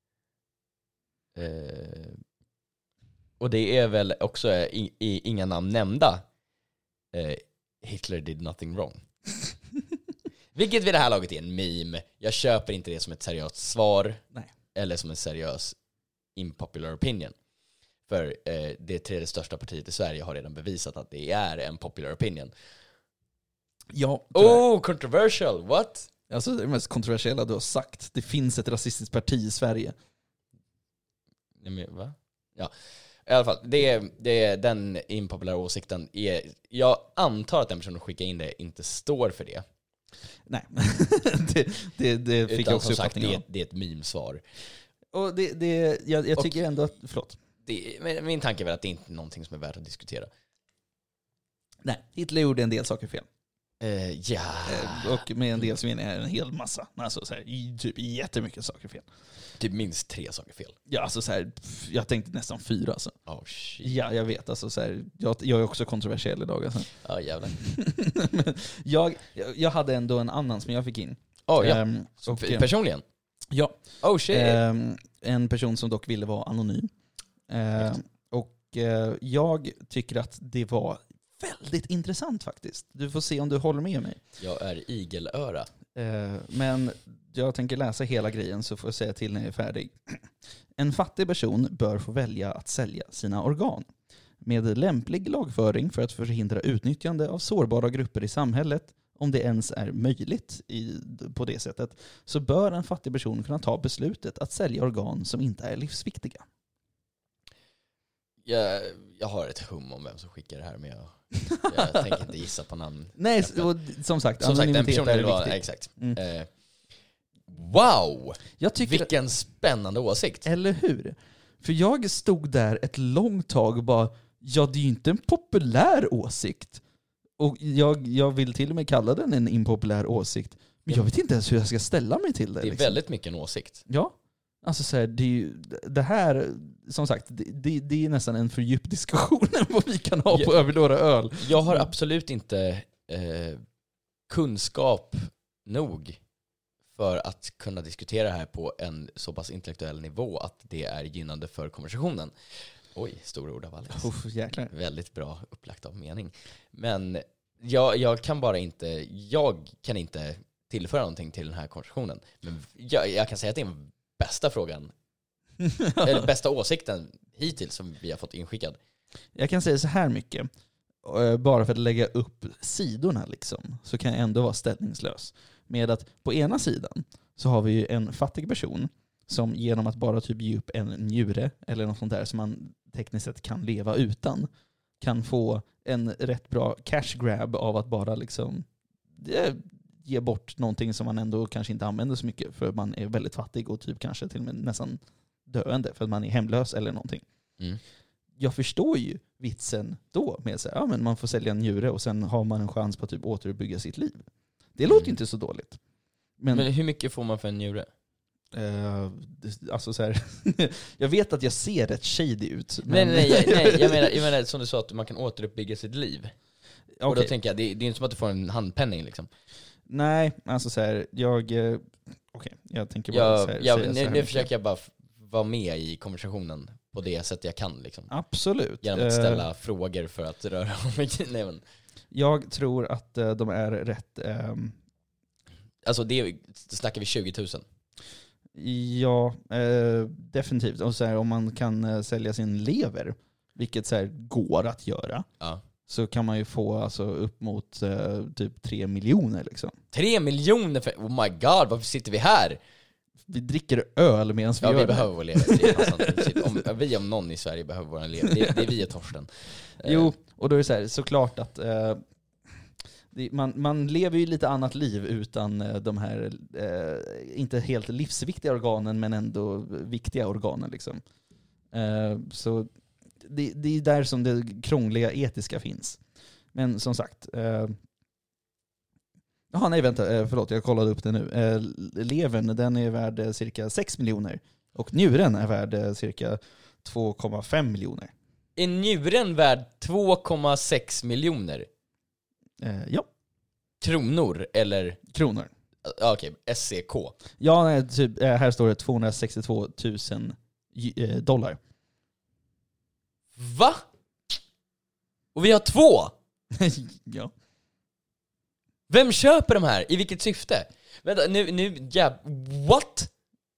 Uh, och det är väl också i, i, inga namn nämnda. Uh, Hitler did nothing wrong. Vilket vid det här laget är en meme. Jag köper inte det som ett seriöst svar. Nej. Eller som en seriös impopular opinion. För eh, det tredje största partiet i Sverige har redan bevisat att det är en popular opinion. Ja. Oh, controversial, what? Alltså det mest kontroversiella du har sagt. Det finns ett rasistiskt parti i Sverige. Nej, men, va? Ja. I alla fall, det är, det är den impopulära åsikten. Är, jag antar att den personen skickar in det inte står för det. Nej, det, det, det fick utan jag också som sagt, uppfattning det, om. det är ett meme-svar. Och det, det, jag, jag tycker och ändå att, förlåt. Det, min tanke är väl att det inte är någonting som är värt att diskutera. Nej, Hitler gjorde en del saker fel. Uh, ja. Eh, och med en del så menar jag en hel massa. Alltså så här, typ jättemycket saker fel. Typ minst tre saker fel. Ja, alltså så här, jag tänkte nästan fyra alltså. Oh shit. Ja, jag vet. Alltså, så här, jag, jag är också kontroversiell idag. Alltså. Ja, jävlar. jag, jag hade ändå en annan som jag fick in. Oh, ja. Um, och, personligen? Ja. Oh shit. Um, en person som dock ville vara anonym. Uh, och uh, jag tycker att det var väldigt intressant faktiskt. Du får se om du håller med mig. Jag är igelöra. Uh, men jag tänker läsa hela grejen så får jag säga till när jag är färdig. En fattig person bör få välja att sälja sina organ. Med lämplig lagföring för att förhindra utnyttjande av sårbara grupper i samhället, om det ens är möjligt i, på det sättet, så bör en fattig person kunna ta beslutet att sälja organ som inte är livsviktiga. Jag, jag har ett hum om vem som skickar det här, men jag, jag tänker inte gissa på namn. Nej, och, som sagt, som sagt, den anonymitet personen är var, viktigt. exakt. Mm. Eh, wow! Jag tycker, vilken spännande åsikt. eller hur? För jag stod där ett långt tag och bara, ja, det är ju inte en populär åsikt. Och jag, jag vill till och med kalla den en impopulär åsikt. Men jag vet inte ens hur jag ska ställa mig till det. Det är liksom. väldigt mycket en åsikt. Ja. Alltså så här, det, är ju, det här, som sagt, det, det, det är nästan en fördjupt diskussion än vad vi kan ha på jag, över några öl. Jag har absolut inte eh, kunskap nog för att kunna diskutera det här på en så pass intellektuell nivå att det är gynnande för konversationen. Oj, stora ord av Alex. Oh, jäklar. Väldigt bra upplagt av mening. Men jag, jag kan bara inte, jag kan inte tillföra någonting till den här konversationen. Men jag, jag kan säga att det är den bästa frågan, eller bästa åsikten hittills som vi har fått inskickad. Jag kan säga så här mycket. Bara för att lägga upp sidorna liksom, så kan jag ändå vara ställningslös. Med att på ena sidan så har vi ju en fattig person som genom att bara typ ge upp en njure eller något sånt där som man tekniskt sett kan leva utan, kan få en rätt bra cash grab av att bara liksom ge bort någonting som man ändå kanske inte använder så mycket för man är väldigt fattig och typ kanske till och med nästan döende för att man är hemlös eller någonting. Mm. Jag förstår ju vitsen då med att säga, ja, men man får sälja en njure och sen har man en chans på att typ återuppbygga sitt liv. Det låter ju inte så dåligt. Men, Men hur mycket får man för en njure? Uh, alltså så här, jag vet att jag ser rätt shady ut. Men... Nej, nej, jag, nej jag, menar, jag menar som du sa att man kan återuppbygga sitt liv. Okay. Och då tänker jag, det, det är inte som att du får en handpenning liksom. Nej, alltså så här, jag... Okej, okay, jag tänker bara jag, så här, jag, säga nu, så här nu försöker jag bara vara med i konversationen på det sättet jag kan liksom. Absolut. Genom att ställa uh, frågor för att röra om mig. Nej, men. Jag tror att uh, de är rätt... Um... Alltså det snackar vi tjugo tusen. Ja, eh, definitivt. Och så här, om man kan eh, sälja sin lever, vilket så här, går att göra, ja. så kan man ju få alltså, upp mot eh, typ tre miljoner. Liksom. Tre miljoner? För, oh my god, varför sitter vi här? Vi dricker öl medan vi ja, gör vi det. behöver vår lever. Det är om, vi om någon i Sverige behöver vår lever. Det, det är vi och Torsten. Jo, och då är det så här, såklart att eh, det, man, man lever ju lite annat liv utan eh, de här, eh, inte helt livsviktiga organen, men ändå viktiga organen. Liksom. Eh, så det, det är där som det krångliga etiska finns. Men som sagt... Eh, Jaha, nej vänta, eh, förlåt, jag kollade upp det nu. Eh, levern, den är värd eh, cirka sex miljoner. Och njuren är värd eh, cirka två komma fem miljoner. Är njuren värd två komma sex miljoner? Eh, ja. Kronor, eller? Kronor. Ah, okej, okay. S C K. Ja, nej, typ, eh, här står det tvåhundrasextiotvå tusen eh, dollar. Va? Och vi har två? Ja. Vem köper de här? I vilket syfte? Vänta, nu, nu, ja, what?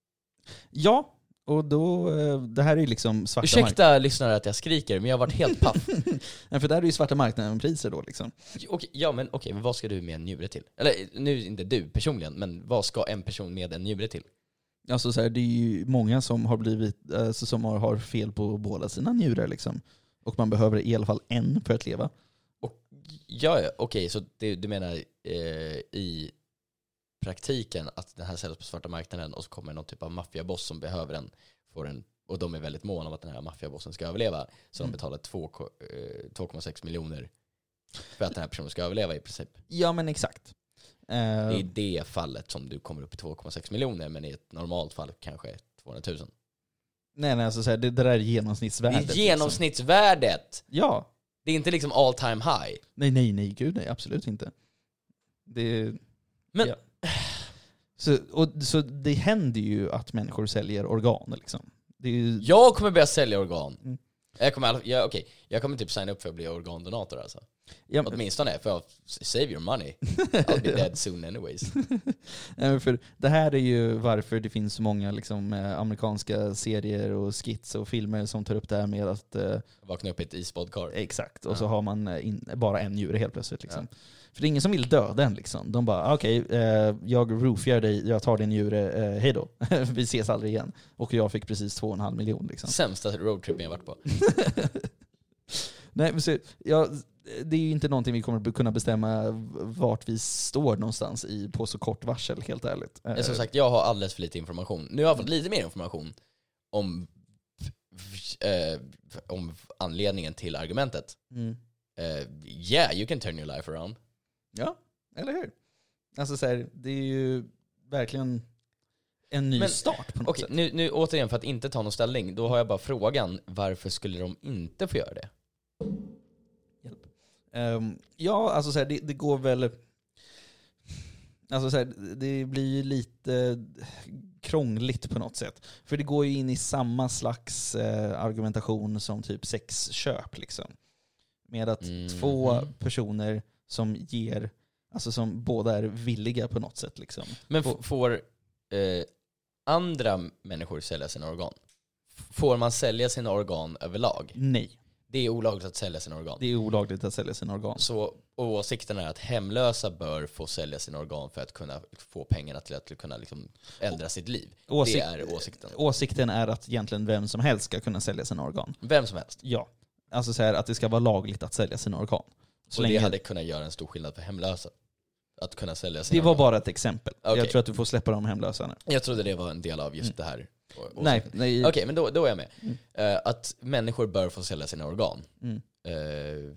Ja, och då, det här är ju liksom svarta Ursäkta marknaden. lyssnare att jag skriker, men jag har varit helt paff. Nej, för det här är ju svarta marknaden-priser då liksom. Okej, ja, men okej, men vad ska du med en njure till? Eller, nu inte du personligen, men vad ska en person med en njure till? Alltså så här, det är ju många som har blivit, alltså, som har, har fel på båda sina njurar liksom. Och man behöver i alla fall en för att leva. Och, ja, ja, okej, så det, du menar eh, i praktiken att den här säljs på svarta marknaden och så kommer någon typ av maffiaboss som behöver den, får den, och de är väldigt måna om att den här maffiabossen ska överleva, så mm. de betalar två komma sex miljoner för att den här personen ska överleva i princip. Ja, men exakt. Det är i det fallet som du kommer upp i två komma sex miljoner, men i ett normalt fall kanske tvåhundratusen. Nej, nej, alltså så här, det, det där är genomsnittsvärdet. Det är genomsnittsvärdet! Liksom. Ja. Det är inte liksom all time high. Nej, nej, nej, gud nej, absolut inte. Det... Men... Ja. Så, och, så det händer ju att människor säljer organ liksom. Det är ju... Jag kommer börja sälja organ. Mm. Jag kommer, jag, okay, jag kommer typ signa upp för att bli organdonator alltså. Ja, men... Åtminstone för att save your money. I'll be dead soon anyways. För det här är ju varför det finns så många liksom, amerikanska serier och skits och filmer som tar upp det här med att... Uh, vakna upp i ett isbadkar. Exakt, och ja. Så har man in, bara en djur helt plötsligt. Liksom. Ja. För det är ingen som vill döda en. Liksom. De bara, okej, okay, uh, jag roofiar dig, jag tar din djur, uh, hej då. Vi ses aldrig igen. Och jag fick precis två och en halv miljon. Liksom. Sämsta roadtrippen jag varit på. Nej, men så, ja, det är ju inte någonting vi kommer kunna bestämma vart vi står någonstans i på så kort varsel, helt ärligt. Men som sagt, jag har alldeles för lite information. Nu har jag fått lite mer information om, eh, om anledningen till argumentet. Mm. Uh, yeah, you can turn your life around. Ja, eller hur? Alltså så här, det är ju verkligen en ny Men, start på något okay, sätt. Nu, nu återigen, för att inte ta någon ställning, då har jag bara frågan, varför skulle de inte få göra det? Hjälp. Um, ja, alltså så här, det, det går väl... Alltså så här, det blir ju lite krångligt på något sätt. För det går ju in i samma slags eh, argumentation som typ sexköp liksom. Med att mm. två personer som ger, alltså som båda är villiga på något sätt liksom. Men f- får eh, andra människor sälja sina organ? Får man sälja sina organ överlag? Nej. Det är olagligt att sälja sina organ. Det är olagligt att sälja sina organ. Så åsikten är att hemlösa bör få sälja sina organ för att kunna få pengarna till att kunna liksom ändra sitt liv. Åsik- det är åsikten. Åsikten är att egentligen vem som helst ska kunna sälja sina organ. Vem som helst? Ja. Alltså så här, att det ska vara lagligt att sälja sina organ. Så och länge... det hade kunnat göra en stor skillnad för hemlösa. Att kunna sälja sina Det var organ. Bara ett exempel. Okay. Jag tror att du får släppa de hemlösa nu. Jag trodde det var en del av just mm. det här. Nej, nej. Okej, okay, men då, då är jag med. Mm. Uh, att människor bör få sälja sina organ. Mm. Uh,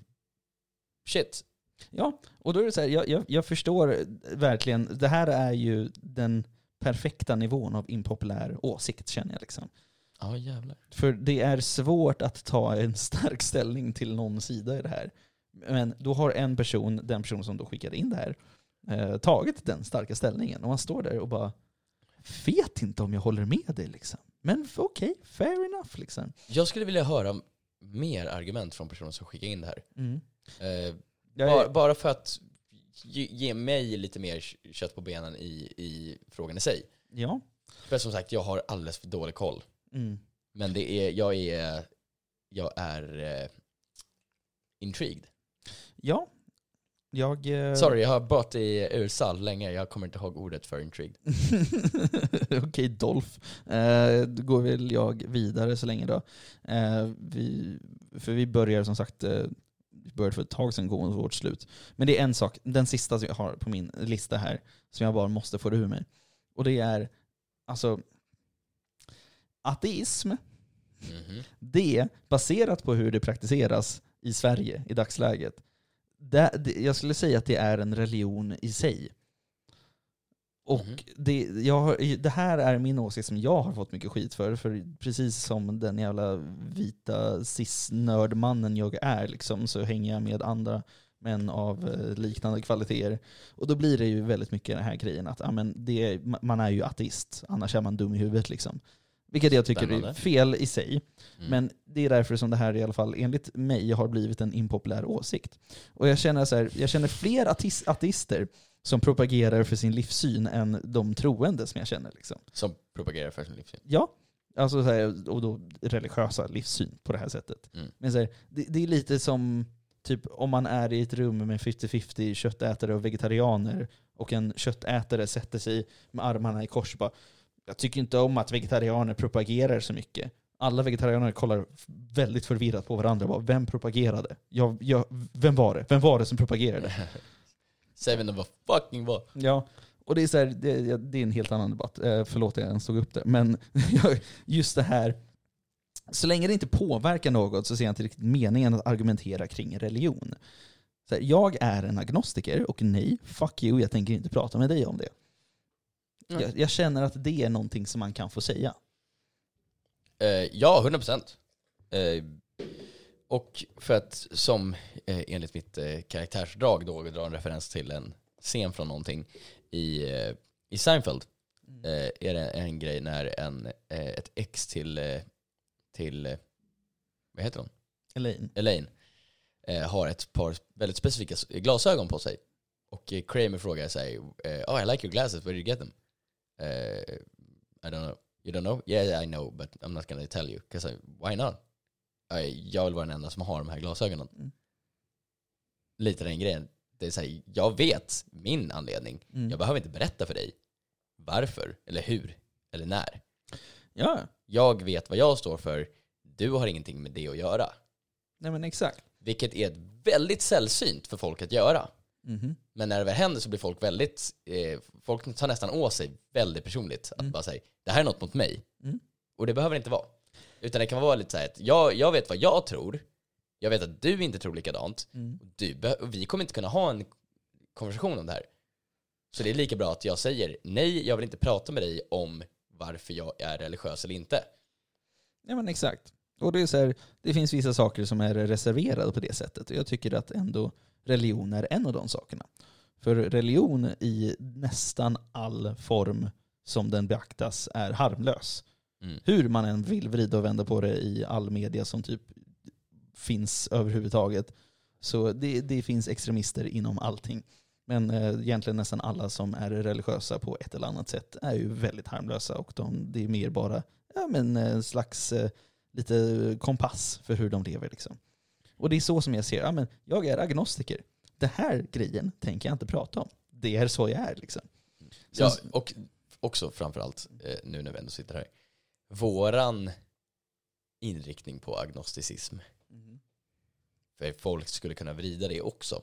shit. Ja, och då är det så här, jag, jag, jag förstår verkligen, det här är ju den perfekta nivån av impopulär åsikt, känner jag liksom. Ja, oh, jävlar. För det är svårt att ta en stark ställning till någon sida i det här. Men då har en person, den person som då skickade in det här, eh, tagit den starka ställningen. Och man står där och bara, vet inte om jag håller med dig liksom. Men okej, okay, fair enough liksom. Jag skulle vilja höra mer argument från personer som skickar in det här. Mm. Eh, är... bara, bara för att ge, ge mig lite mer kött på benen i, i frågan i sig. Ja. För som sagt, jag har alldeles för dålig koll. Mm. Men det är, jag är, jag är uh, intrigued. Ja. Jag... Eh... Sorry, jag har bott i U S A länge. Jag kommer inte ihåg ordet för intrigued. Okej, okay, Dolph. Eh, då går väl jag vidare så länge då. Eh, vi, för vi börjar som sagt... Eh, vi började för ett tag sedan gå mot vårt slut. Men det är en sak, den sista som jag har på min lista här, som jag bara måste få ur mig. Och det är... Alltså... Ateism. Mm-hmm. Det, baserat på hur det praktiseras i Sverige i dagsläget, det, det, jag skulle säga att det är en religion i sig. Och mm-hmm. det, jag, det här är min åsikt som jag har fått mycket skit för. För precis som den jävla vita cis-nördmannen jag är, liksom, så hänger jag med andra män av liknande kvaliteter. Och då blir det ju väldigt mycket den här grejen att amen, det, man är ju ateist, annars är man dum i huvudet liksom. Vilket jag tycker Spännande. Är fel i sig. Mm. Men det är därför som det här i alla fall enligt mig har blivit en impopulär åsikt. Och jag känner så här, jag känner fler ateis- ateister som propagerar för sin livssyn än de troende som jag känner. Liksom. Som propagerar för sin livssyn? Ja, alltså så här, och då religiösa livssyn på det här sättet. Mm. Men så här, det, det är lite som typ om man är i ett rum med femtio-femtio köttätare och vegetarianer och en köttätare sätter sig med armarna i kors och bara, jag tycker inte om att vegetarianer propagerar så mycket. Alla vegetarianer kollar väldigt förvirrat på varandra. Bara, vem propagerade? Jag, jag, vem var det? Vem var det som propagerade? Säg vem det var fucking var. Ja, och det är, så här, det, det är en helt annan debatt. Eh, förlåt jag ens tog upp det. Men just det här, så länge det inte påverkar något så ser jag inte riktigt meningen att argumentera kring religion. Så här, jag är en agnostiker och nej, fuck you, jag tänker inte prata med dig om det. Mm. Jag, jag känner att det är någonting som man kan få säga. Uh, ja, hundra procent. Uh, och för att som uh, enligt mitt uh, karaktärsdrag då dra en referens till en scen från någonting i, uh, i Seinfeld mm. uh, är det en grej när en, uh, ett ex till, uh, till uh, vad heter hon? Elaine. Elaine uh, har ett par väldigt specifika glasögon på sig. Och uh, Kramer frågar sig, uh, oh I like your glasses, where did you get them? Uh, I don't know. You don't know? Yeah, I know, but I'm not gonna tell you. Because why not? I, jag vill vara den enda som har de här glasögonen. Mm. Lite den grejen. Det är så här, jag vet min anledning. Mm. Jag behöver inte berätta för dig varför, eller hur, eller när. Ja. Jag vet vad jag står för. Du har ingenting med det att göra. Nej, men exakt. Vilket är väldigt sällsynt för folk att göra. Mm-hmm. Men när det väl händer så blir folk väldigt eh, folk tar nästan åt sig väldigt personligt att mm. bara säga, det här är något mot mig. Mm. Och det behöver inte vara. Utan det kan vara lite så här att jag, jag vet vad jag tror. Jag vet att du inte tror likadant. Mm. Och du, och vi kommer inte kunna ha en konversation om det här. Så det är lika bra att jag säger nej, jag vill inte prata med dig om varför jag är religiös eller inte. Ja, men exakt. Och det är så här, det finns vissa saker som är reserverade på det sättet. Och jag tycker att ändå religion är en av de sakerna. För religion i nästan all form som den beaktas är harmlös. Mm. Hur man än vill vrida och vända på det i all media som typ finns överhuvudtaget. Så det, det finns extremister inom allting. Men eh, egentligen nästan alla som är religiösa på ett eller annat sätt är ju väldigt harmlösa. Och de, det är mer bara ja, men, en slags eh, lite kompass för hur de lever liksom. Och det är så som jag ser, ja, men jag är agnostiker. Det här grejen tänker jag inte prata om. Det är så jag är liksom. Sen, ja, och också framförallt, nu när vi ändå sitter här, våran inriktning på agnosticism. Mm. För folk skulle kunna vrida det också.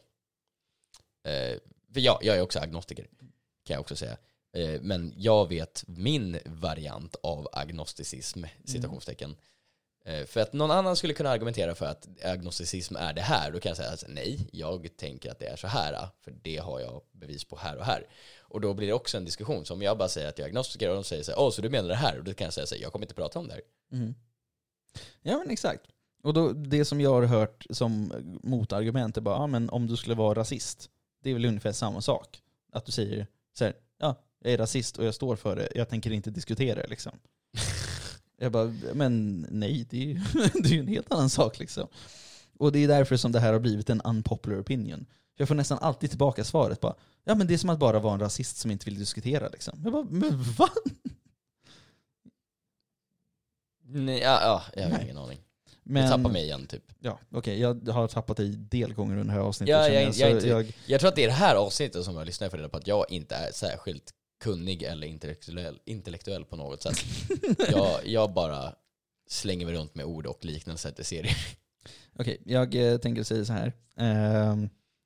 Eh, för jag, jag är också agnostiker, kan jag också säga. Eh, men jag vet min variant av agnosticism, citationstecken. Mm. För att någon annan skulle kunna argumentera för att agnosticism är det här. Då kan jag säga alltså, nej, jag tänker att det är så här. För det har jag bevis på här och här. Och då blir det också en diskussion. Så om jag bara säger att jag är agnostiker och de säger så här, åh, så du menar det här? Och då kan jag säga så här, jag kommer inte prata om det här. Mm. Ja, men exakt. Och då, det som jag har hört som motargument är bara, ja, men om du skulle vara rasist, det är väl ungefär samma sak. Att du säger så här, ja, jag är rasist och jag står för det. Jag tänker inte diskutera det liksom. Jag bara, men nej, det är ju det är ju en helt annan sak liksom. Och det är därför som det här har blivit en unpopular opinion. Jag får nästan alltid tillbaka svaret bara, ja men det är som att bara vara en rasist som inte vill diskutera liksom. Jag bara, men vad? Nej, ja, ja, jag har ingen aning. Men, du tappar mig igen typ. Ja, okej. Okay. Jag har tappat dig delgånger under det här avsnittet. Ja, jag, jag, jag, inte, jag... jag tror att det är det här avsnittet som jag lyssnar för det på att jag inte är särskilt kunnig eller intellektuell, intellektuell på något sätt. jag, jag bara slänger mig runt med ord och liknande i serier. Okej, okay, jag eh, tänker säga så här. Uh...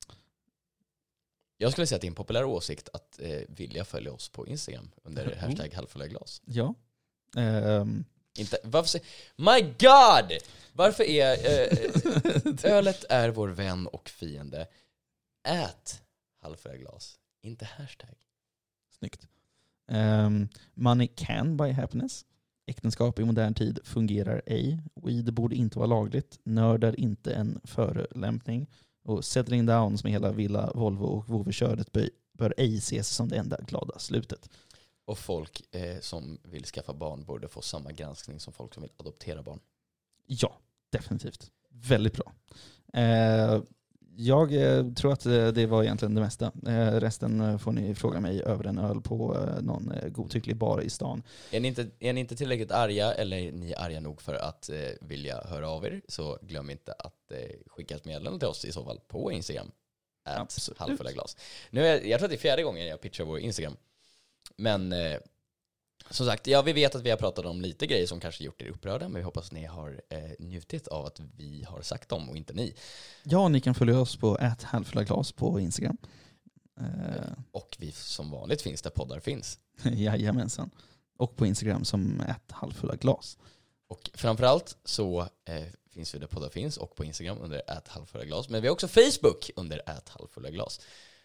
Jag skulle säga att det är en populär åsikt att eh, vilja följa oss på Instagram under mm. hashtag halvfulla glas. Ja. Um... Inte, varför, my God! Varför är eh, ölet är vår vän och fiende? Ät halvfulla glas, inte hashtag. Snyggt. Um, money can buy happiness. Äktenskap i modern tid fungerar ej. Weed borde inte vara lagligt. Nördar inte en förolämpning. Och settling down som hela Villa, Volvo och Vove-köret bör, bör ej ses som det enda glada slutet. Och folk eh, som vill skaffa barn borde få samma granskning som folk som vill adoptera barn. Ja, definitivt. Väldigt bra. Eh, jag eh, tror att det var egentligen det mesta. Eh, resten får ni fråga mig över en öl på eh, någon eh, godtycklig bar i stan. Är ni, inte, är ni inte tillräckligt arga eller är ni arga nog för att eh, vilja höra av er, så glöm inte att eh, skicka ett meddelande till oss i så fall på Instagram. At halvfulla glas. Nu är, jag tror att det är fjärde gången jag pitchar vår Instagram. Men eh, som sagt, ja, vi vet att vi har pratat om lite grejer som kanske gjort er upprörda, men vi hoppas att ni har eh, njutit av att vi har sagt dem och inte ni. Ja, ni kan följa oss på at halvfulla glas på Instagram. Eh. Och vi som vanligt finns där poddar finns. Jajamensan. Och på Instagram som at halvfulla glas. Och framförallt så eh, finns vi där poddar finns och på Instagram under at halvfulla glas. Men vi har också Facebook under at halvfulla glas.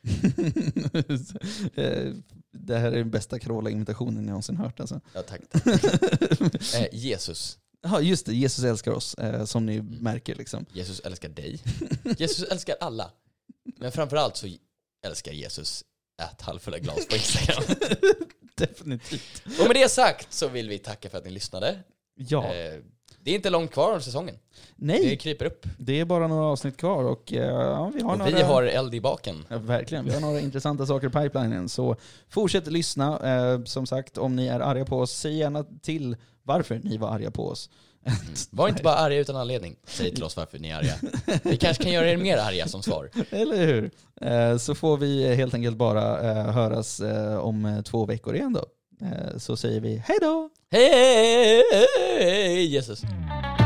Det här är den bästa Carola-imitationen jag någonsin hört alltså. Ja, tack, tack. eh, Jesus. Ja, just det. Jesus älskar oss, eh, som ni mm. märker liksom. Jesus älskar dig. Jesus älskar alla. Men framförallt så älskar Jesus ett halvfulla glas på Instagram. Definitivt. Och med det sagt så vill vi tacka för att ni lyssnade. Ja. Eh, det är inte långt kvar av säsongen. Nej. Det kryper upp. Det är bara några avsnitt kvar och, ja, vi har och några... vi har eld i baken. Ja, verkligen. Vi har några intressanta saker i pipelinen. Så fortsätt lyssna. Eh, som sagt, om ni är arga på oss, säg gärna till varför ni var arga på oss. Mm. Var inte bara arga utan anledning. Säg till oss varför ni är arga. Vi kanske kan göra er mer arga som svar. Eller hur? Eh, så får vi helt enkelt bara eh, höras eh, om två veckor igen då. Eh, så säger vi hej då! Hej Jesus!